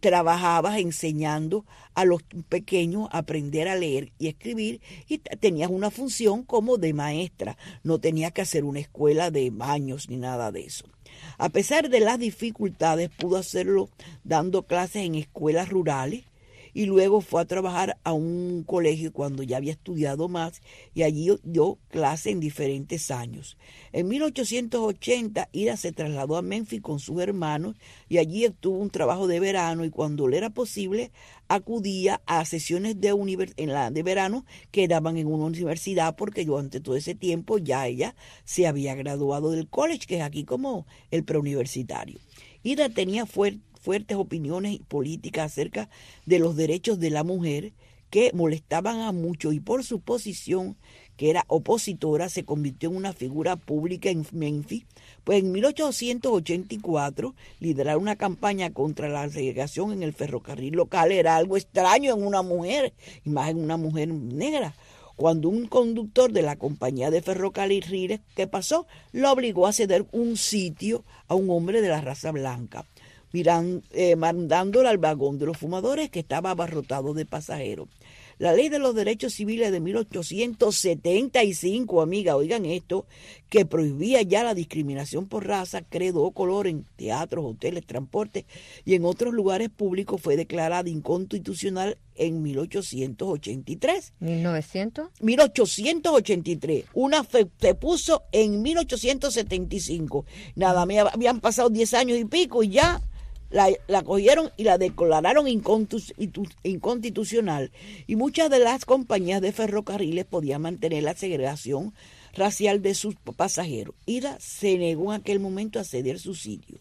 trabajabas enseñando a los pequeños a aprender a leer y escribir y tenías una función como de maestra. No tenías que hacer una escuela de años ni nada de eso. A pesar de las dificultades, pudo hacerlo dando clases en escuelas rurales y luego fue a trabajar a un colegio cuando ya había estudiado más y allí dio clase en diferentes años. En 1880 Ida se trasladó a Memphis con sus hermanos y allí obtuvo un trabajo de verano y cuando le era posible acudía a sesiones de verano que daban en una universidad porque durante todo ese tiempo ya ella se había graduado del college, que es aquí como el preuniversitario. Ida tenía fuertes opiniones políticas acerca de los derechos de la mujer que molestaban a muchos y por su posición, que era opositora, se convirtió en una figura pública en Memphis. Pues en 1884 liderar una campaña contra la segregación en el ferrocarril local era algo extraño en una mujer, y más en una mujer negra. Cuando un conductor de la compañía de ferrocarriles, ¿qué pasó? Lo obligó a ceder un sitio a un hombre de la raza blanca, mandándolo al vagón de los fumadores que estaba abarrotado de pasajeros. La Ley de los Derechos Civiles de 1875, amiga, oigan esto, que prohibía ya la discriminación por raza, credo o color en teatros, hoteles, transportes y en otros lugares públicos, fue declarada inconstitucional en 1883. ¿1900? 1883. Una se puso en 1875. Nada, me habían pasado 10 años y pico y ya la cogieron y la declararon inconstitucional. Y muchas de las compañías de ferrocarriles podían mantener la segregación racial de sus pasajeros. Ida se negó en aquel momento a ceder su sitio.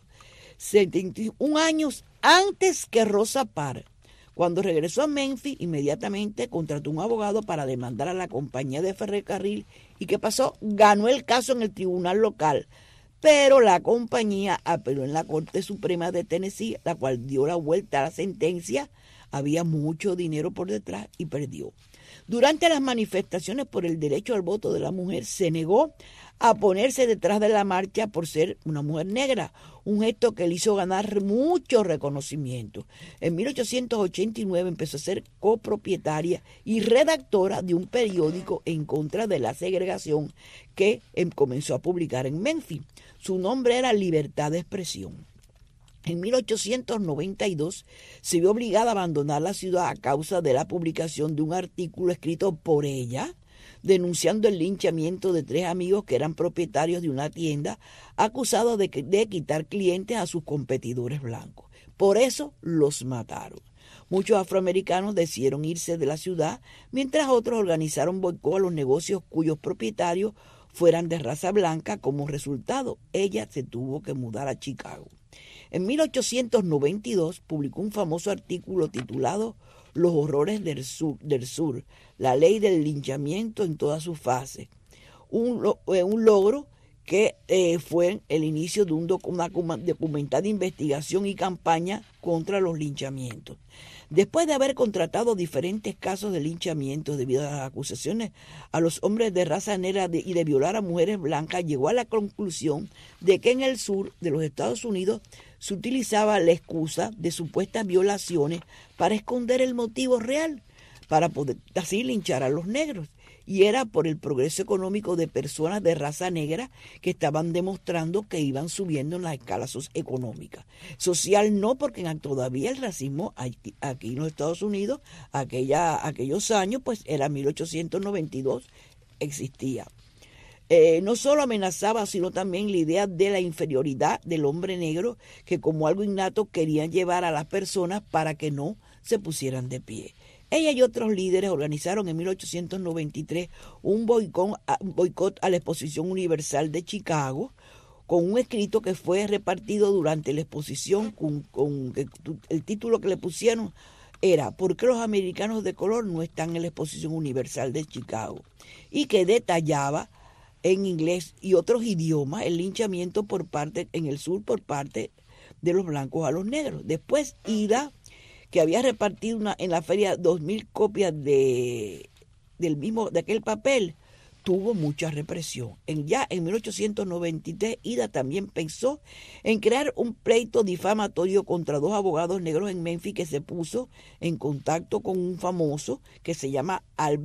71 años antes que Rosa Parks. Cuando regresó a Memphis, inmediatamente contrató un abogado para demandar a la compañía de ferrocarril. ¿Y qué pasó? Ganó el caso en el tribunal local. Pero la compañía apeló en la Corte Suprema de Tennessee, la cual dio la vuelta a la sentencia. Había mucho dinero por detrás y perdió. Durante las manifestaciones por el derecho al voto de la mujer, se negó a ponerse detrás de la marcha por ser una mujer negra, un gesto que le hizo ganar mucho reconocimiento. En 1889 empezó a ser copropietaria y redactora de un periódico en contra de la segregación que comenzó a publicar en Memphis. Su nombre era Libertad de Expresión. En 1892 se vio obligada a abandonar la ciudad a causa de la publicación de un artículo escrito por ella, denunciando el linchamiento de 3 amigos que eran propietarios de una tienda, acusados de quitar clientes a sus competidores blancos. Por eso los mataron. Muchos afroamericanos decidieron irse de la ciudad, mientras otros organizaron boicot a los negocios cuyos propietarios fueran de raza blanca. Como resultado, ella se tuvo que mudar a Chicago. En 1892 publicó un famoso artículo titulado Los horrores del sur, la ley del linchamiento en todas sus fases. Un logro que fue el inicio de una documentada investigación y campaña contra los linchamientos. Después de haber contratado diferentes casos de linchamiento debido a las acusaciones a los hombres de raza negra y de violar a mujeres blancas, llegó a la conclusión de que en el sur de los Estados Unidos se utilizaba la excusa de supuestas violaciones para esconder el motivo real, para poder así linchar a los negros. Y era por el progreso económico de personas de raza negra que estaban demostrando que iban subiendo en la escala económica. Social no, porque todavía el racismo aquí en los Estados Unidos, aquellos años, pues era 1892, existía. No solo amenazaba, sino también la idea de la inferioridad del hombre negro, que como algo innato querían llevar a las personas para que no se pusieran de pie. Ella y otros líderes organizaron en 1893 un boicot a la Exposición Universal de Chicago, con un escrito que fue repartido durante la exposición, con el título que le pusieron era ¿Por qué los americanos de color no están en la Exposición Universal de Chicago? Y que detallaba en inglés y otros idiomas el linchamiento en el sur por parte de los blancos a los negros. Después Ida, que había repartido en la feria 2,000 copias de aquel papel, tuvo mucha represión. Ya en 1893, Ida también pensó en crear un pleito difamatorio contra 2 abogados negros en Memphis, que se puso en contacto con un famoso que se llamó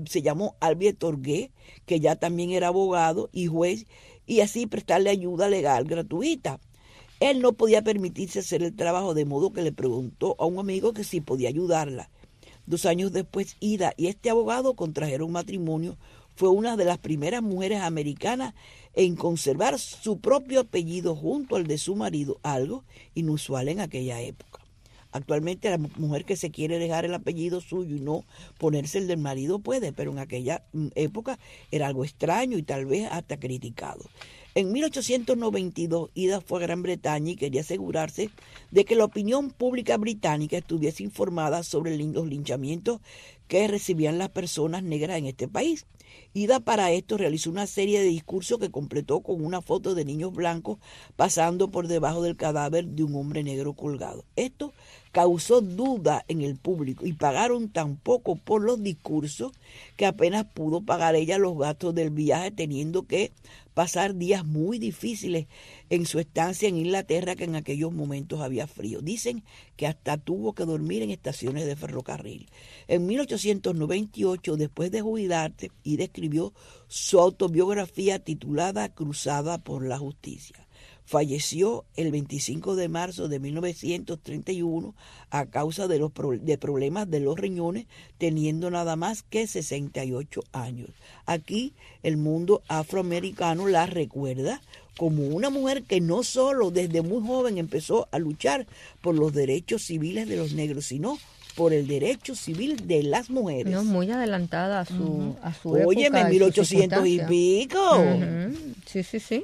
Albert Orgué, que ya también era abogado y juez, y así prestarle ayuda legal gratuita. Él no podía permitirse hacer el trabajo, de modo que le preguntó a un amigo que sí podía ayudarla. 2 años después, Ida y este abogado contrajeron matrimonio. Fue una de las primeras mujeres americanas en conservar su propio apellido junto al de su marido, algo inusual en aquella época. Actualmente la mujer que se quiere dejar el apellido suyo y no ponerse el del marido puede, pero en aquella época era algo extraño y tal vez hasta criticado. En 1892, Ida fue a Gran Bretaña y quería asegurarse de que la opinión pública británica estuviese informada sobre los linchamientos que recibían las personas negras en este país. Ida para esto realizó una serie de discursos que completó con una foto de niños blancos pasando por debajo del cadáver de un hombre negro colgado. Esto causó duda en el público y pagaron tan poco por los discursos que apenas pudo pagar ella los gastos del viaje, teniendo que pasar días muy difíciles en su estancia en Inglaterra, que en aquellos momentos había frío. Dicen que hasta tuvo que dormir en estaciones de ferrocarril. En 1898, después de jubilarse, Ida escribió su autobiografía titulada Cruzada por la Justicia. Falleció el 25 de marzo de 1931 a causa de problemas de los riñones, teniendo nada más que 68 años. Aquí el mundo afroamericano la recuerda como una mujer que no solo desde muy joven empezó a luchar por los derechos civiles de los negros, sino por el derecho civil de las mujeres. No, muy adelantada a su época. Óyeme, 1800 y pico. Sí.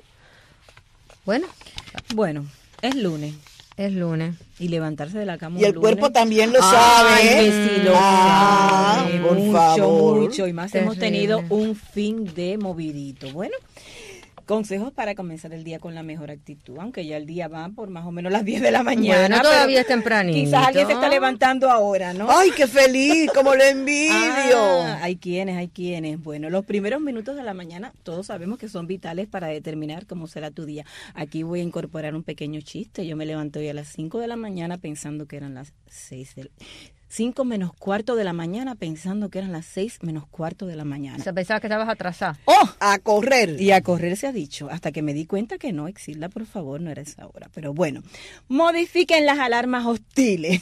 Bueno, es lunes. Es lunes. Y levantarse de la cama. Y el cuerpo también lo sabe. Ay, sí lo sabe. Por favor. Mucho. Y más hemos tenido un fin de movidito. Bueno, consejos para comenzar el día con la mejor actitud, aunque ya el día va por más o menos las 10 de la mañana. Bueno, todavía es tempranito. Quizás alguien se está levantando ahora, ¿no? ¡Ay, qué feliz! ¡Cómo lo envidio! Hay quienes. Bueno, los primeros minutos de la mañana todos sabemos que son vitales para determinar cómo será tu día. Aquí voy a incorporar un pequeño chiste. Yo me levanté hoy a las 5 de la mañana pensando que eran las 5 menos cuarto de la mañana, pensando que eran las 6 menos cuarto de la mañana. O sea, pensaba que estabas atrasada. ¡Oh! A correr. Y a correr se ha dicho, hasta que me di cuenta que no, Exilda, por favor, no era esa hora. Pero bueno, modifiquen las alarmas hostiles.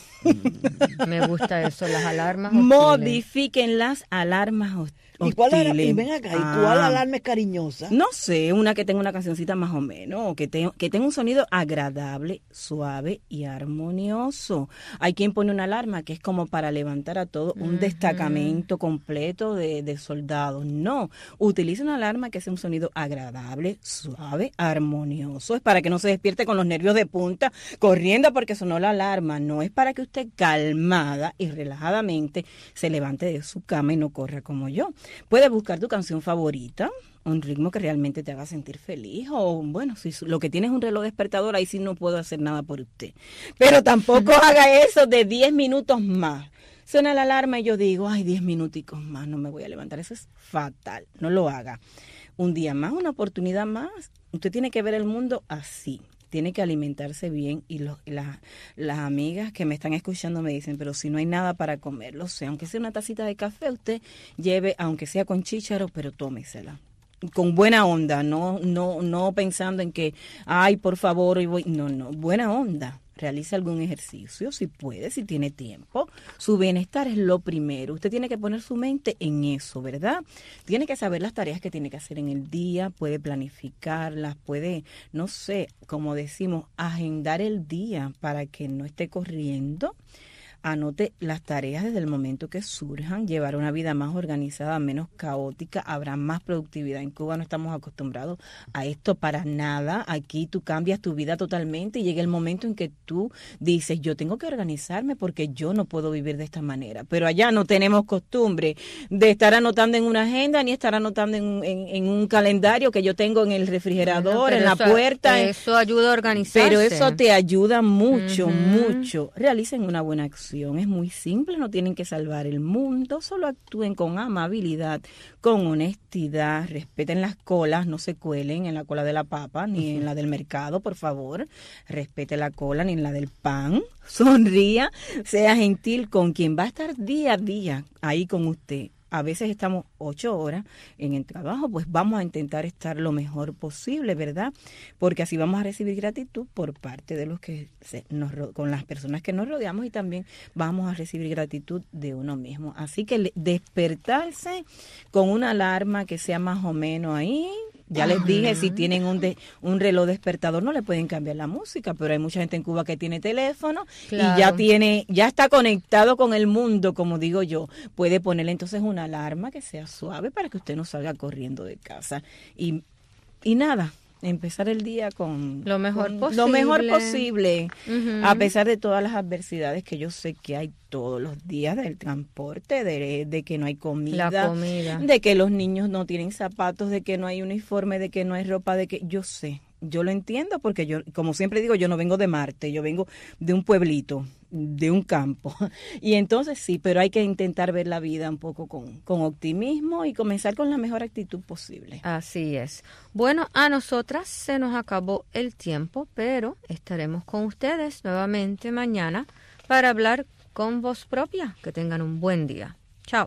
Me gusta eso, las alarmas hostiles. Modifiquen las alarmas hostiles. ¿Y cuál alarma es cariñosa? No sé, una que tenga una cancioncita más o menos, o que tenga un sonido agradable, suave y armonioso. Hay quien pone una alarma que es como para levantar a todo un destacamento completo de soldados. No, utiliza una alarma que sea un sonido agradable, suave, armonioso. Es para que no se despierte con los nervios de punta corriendo porque sonó la alarma. No, es para que usted calmada y relajadamente se levante de su cama y no corra como yo. Puedes buscar tu canción favorita, un ritmo que realmente te haga sentir feliz, o bueno, si lo que tienes es un reloj despertador, ahí sí no puedo hacer nada por usted. Pero tampoco haga eso de 10 minutos más. Suena la alarma y yo digo, 10 minuticos más, no me voy a levantar. Eso es fatal, no lo haga. Un día más, una oportunidad más. Usted tiene que ver el mundo así. Tiene que alimentarse bien y las amigas que me están escuchando me dicen, pero si no hay nada para comerlo, aunque sea una tacita de café, usted lleve, aunque sea con chícharo, pero tómesela. Con buena onda, no pensando en que, por favor, hoy voy. No, buena onda. Realice algún ejercicio, si puede, si tiene tiempo. Su bienestar es lo primero. Usted tiene que poner su mente en eso, ¿verdad? Tiene que saber las tareas que tiene que hacer en el día, puede planificarlas, puede, no sé, como decimos, agendar el día para que no esté corriendo. Anote las tareas desde el momento que surjan, llevar una vida más organizada, menos caótica, habrá más productividad. En Cuba no estamos acostumbrados a esto para nada. Aquí tú cambias tu vida totalmente y llega el momento en que tú dices, yo tengo que organizarme porque yo no puedo vivir de esta manera. Pero allá no tenemos costumbre de estar anotando en una agenda ni estar anotando en un calendario que yo tengo en el refrigerador, en la puerta. Eso ayuda a organizarse. Pero eso te ayuda mucho, mucho. Realicen una buena acción. solución es muy simple, no tienen que salvar el mundo, solo actúen con amabilidad, con honestidad, respeten las colas, no se cuelen en la cola de la papa ni en la del mercado, por favor, respete la cola ni en la del pan, sonría, sea gentil con quien va a estar día a día ahí con usted. A veces estamos 8 horas en el trabajo, pues vamos a intentar estar lo mejor posible, ¿verdad? Porque así vamos a recibir gratitud por parte de los que con las personas que nos rodeamos, y también vamos a recibir gratitud de uno mismo. Así que despertarse con una alarma que sea más o menos ahí. Ya les dije, si tienen un reloj despertador no le pueden cambiar la música, pero hay mucha gente en Cuba que tiene teléfono, claro, y ya está conectado con el mundo, como digo yo. Puede ponerle entonces una alarma que sea suave para que usted no salga corriendo de casa. Y nada, empezar el día con lo mejor posible, a pesar de todas las adversidades que yo sé que hay todos los días, del transporte, de que no hay comida, de que los niños no tienen zapatos, de que no hay uniforme, de que no hay ropa, de que yo sé, yo lo entiendo, porque yo, como siempre digo, yo no vengo de Marte, yo vengo de un pueblito, de un campo, y entonces sí, pero hay que intentar ver la vida un poco con optimismo y comenzar con la mejor actitud posible. Así es. Bueno, a nosotras se nos acabó el tiempo, pero estaremos con ustedes nuevamente mañana para hablar con voz propia. Que tengan un buen día. Chao.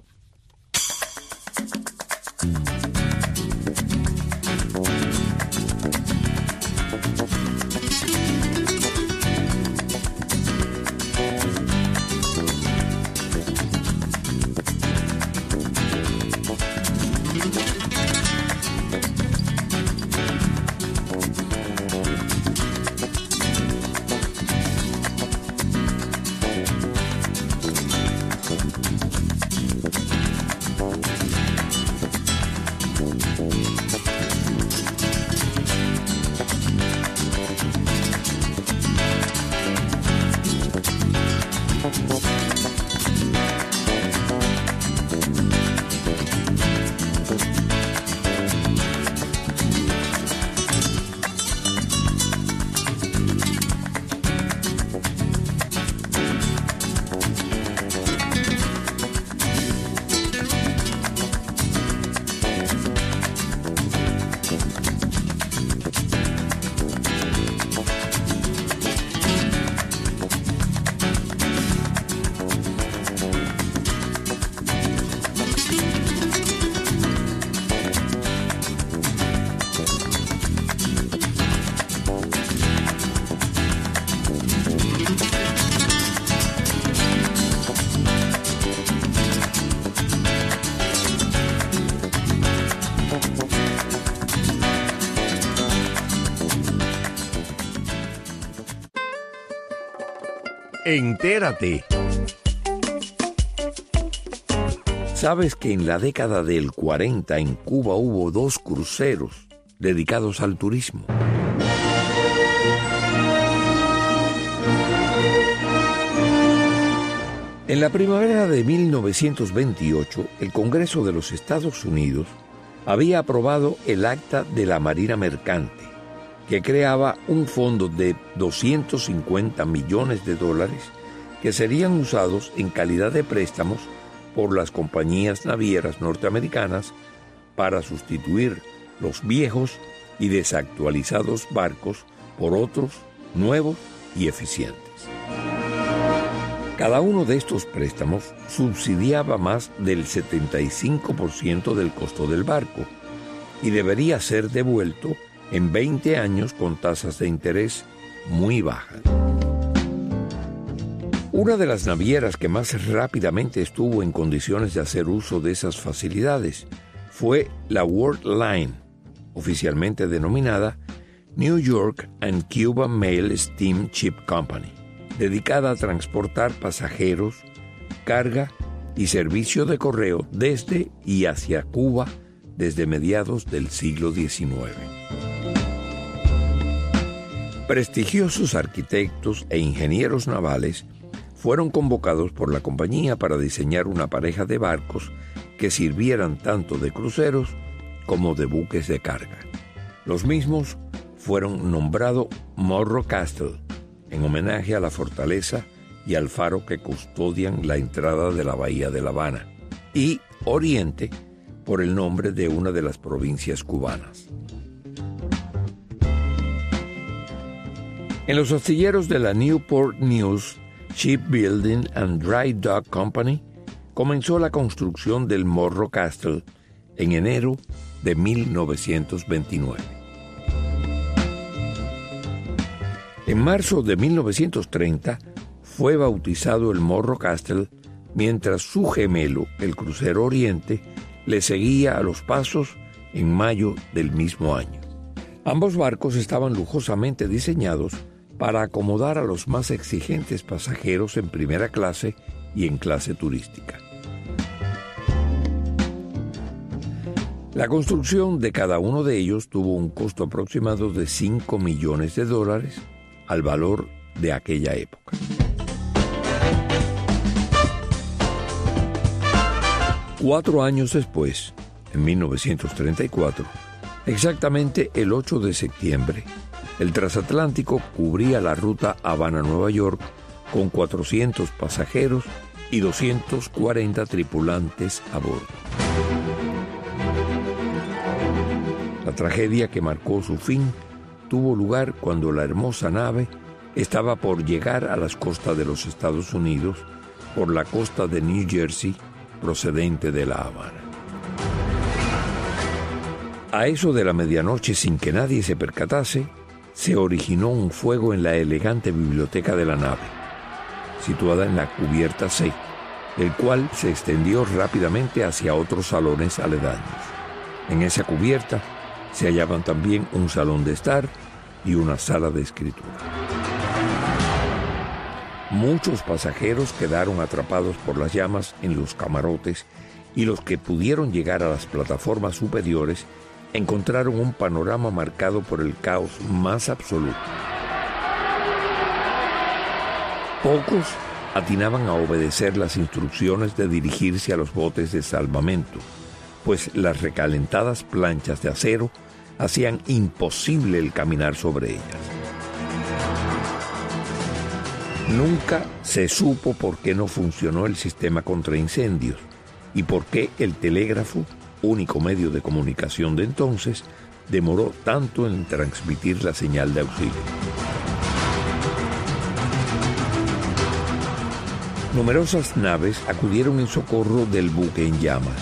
Entérate. ¿Sabes que en la década del 40 en Cuba hubo 2 cruceros dedicados al turismo? En la primavera de 1928, el Congreso de los Estados Unidos había aprobado el Acta de la Marina Mercante, que creaba un fondo de $250 millones que serían usados en calidad de préstamos por las compañías navieras norteamericanas para sustituir los viejos y desactualizados barcos por otros nuevos y eficientes. Cada uno de estos préstamos subsidiaba más del 75% del costo del barco y debería ser devuelto en 20 años con tasas de interés muy bajas. Una de las navieras que más rápidamente estuvo en condiciones de hacer uso de esas facilidades fue la World Line, oficialmente denominada New York and Cuba Mail Steamship Company, dedicada a transportar pasajeros, carga y servicio de correo desde y hacia Cuba desde mediados del siglo XIX. Prestigiosos arquitectos e ingenieros navales fueron convocados por la compañía para diseñar una pareja de barcos que sirvieran tanto de cruceros como de buques de carga. Los mismos fueron nombrados Morro Castle, en homenaje a la fortaleza y al faro que custodian la entrada de la bahía de La Habana, y Oriente por el nombre de una de las provincias cubanas. En los astilleros de la Newport News Shipbuilding and Dry Dock Company comenzó la construcción del Morro Castle en enero de 1929. En marzo de 1930 fue bautizado el Morro Castle, mientras su gemelo, el crucero Oriente, le seguía a los pasos en mayo del mismo año. Ambos barcos estaban lujosamente diseñados para acomodar a los más exigentes pasajeros en primera clase y en clase turística. La construcción de cada uno de ellos tuvo un costo aproximado de $5 millones al valor de aquella época. Cuatro años después, en 1934, exactamente el 8 de septiembre, el transatlántico cubría la ruta Habana-Nueva York con 400 pasajeros y 240 tripulantes a bordo. La tragedia que marcó su fin tuvo lugar cuando la hermosa nave estaba por llegar a las costas de los Estados Unidos por la costa de New Jersey procedente de La Habana. A eso de la medianoche, sin que nadie se percatase, se originó un fuego en la elegante biblioteca de la nave, situada en la cubierta C, el cual se extendió rápidamente hacia otros salones aledaños. En esa cubierta se hallaban también un salón de estar y una sala de escritura. Muchos pasajeros quedaron atrapados por las llamas en los camarotes y los que pudieron llegar a las plataformas superiores encontraron un panorama marcado por el caos más absoluto. Pocos atinaban a obedecer las instrucciones de dirigirse a los botes de salvamento, pues las recalentadas planchas de acero hacían imposible el caminar sobre ellas. Nunca se supo por qué no funcionó el sistema contra incendios y por qué el telégrafo, único medio de comunicación de entonces, demoró tanto en transmitir la señal de auxilio. Numerosas naves acudieron en socorro del buque en llamas.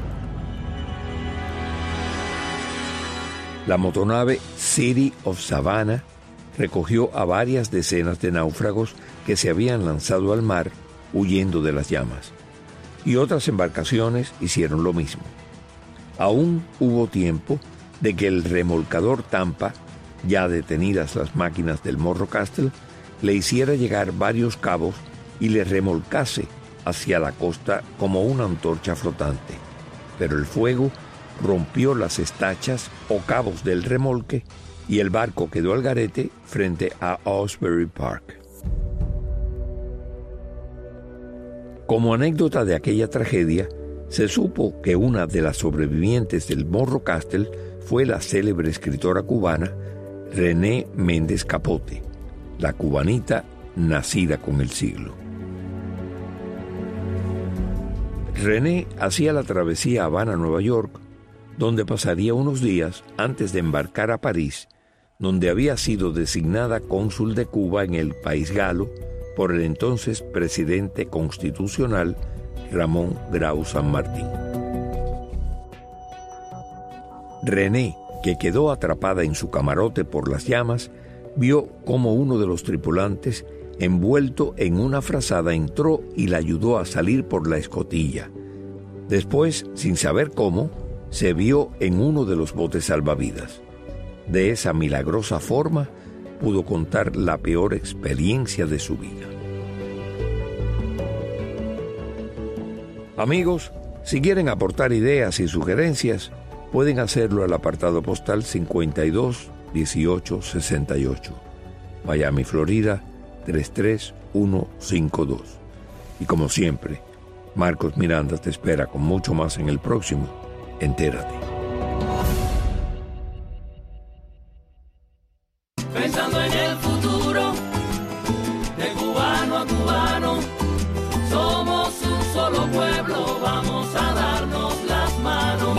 La motonave City of Savannah recogió a varias decenas de náufragos que se habían lanzado al mar huyendo de las llamas, y otras embarcaciones hicieron lo mismo. Aún hubo tiempo de que el remolcador Tampa, ya detenidas las máquinas del Morro Castle, le hiciera llegar varios cabos y le remolcase hacia la costa como una antorcha flotante, pero el fuego rompió las estachas o cabos del remolque y el barco quedó al garete frente a Osbury Park. Como anécdota de aquella tragedia, se supo que una de las sobrevivientes del Morro Castle fue la célebre escritora cubana René Méndez Capote, la cubanita nacida con el siglo. René hacía la travesía Habana-Nueva York, donde pasaría unos días antes de embarcar a París, donde había sido designada cónsul de Cuba en el país galo por el entonces presidente constitucional Ramón Grau San Martín. René, que quedó atrapada en su camarote por las llamas, vio cómo uno de los tripulantes, envuelto en una frazada, entró y la ayudó a salir por la escotilla. Después, sin saber cómo, se vio en uno de los botes salvavidas. De esa milagrosa forma, pudo contar la peor experiencia de su vida. Amigos, si quieren aportar ideas y sugerencias, pueden hacerlo al apartado postal 521868, Miami, Florida 33152. Y como siempre, Marcos Miranda te espera con mucho más en el próximo Entérate. Pensando en el futuro, de cubano a cubano.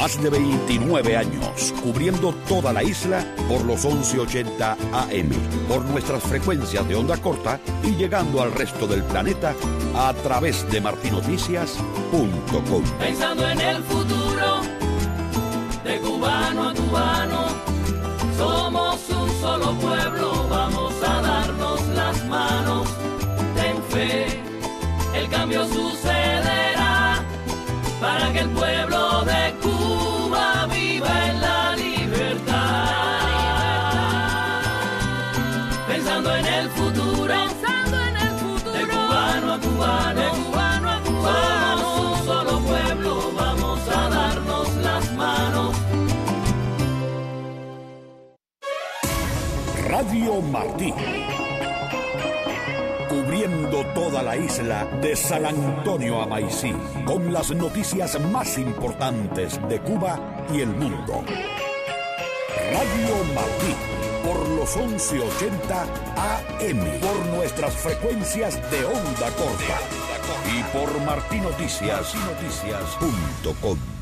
Más de 29 años, cubriendo toda la isla por los 1180 AM, por nuestras frecuencias de onda corta y llegando al resto del planeta a través de martinoticias.com. Pensando en el futuro, de cubano a cubano, somos un solo pueblo, vamos a darnos las manos. Ten fe, el cambio sucederá para que el pueblo de Cuba viva en la libertad. Pensando en el futuro, de cubano a cubano, somos un solo pueblo, vamos a darnos las manos. Radio Martí, cubriendo toda la isla de San Antonio a Maicí, con las noticias más importantes de Cuba y el mundo. Radio Martí, por los 1180 AM, por nuestras frecuencias de onda corta y por martinoticias.com.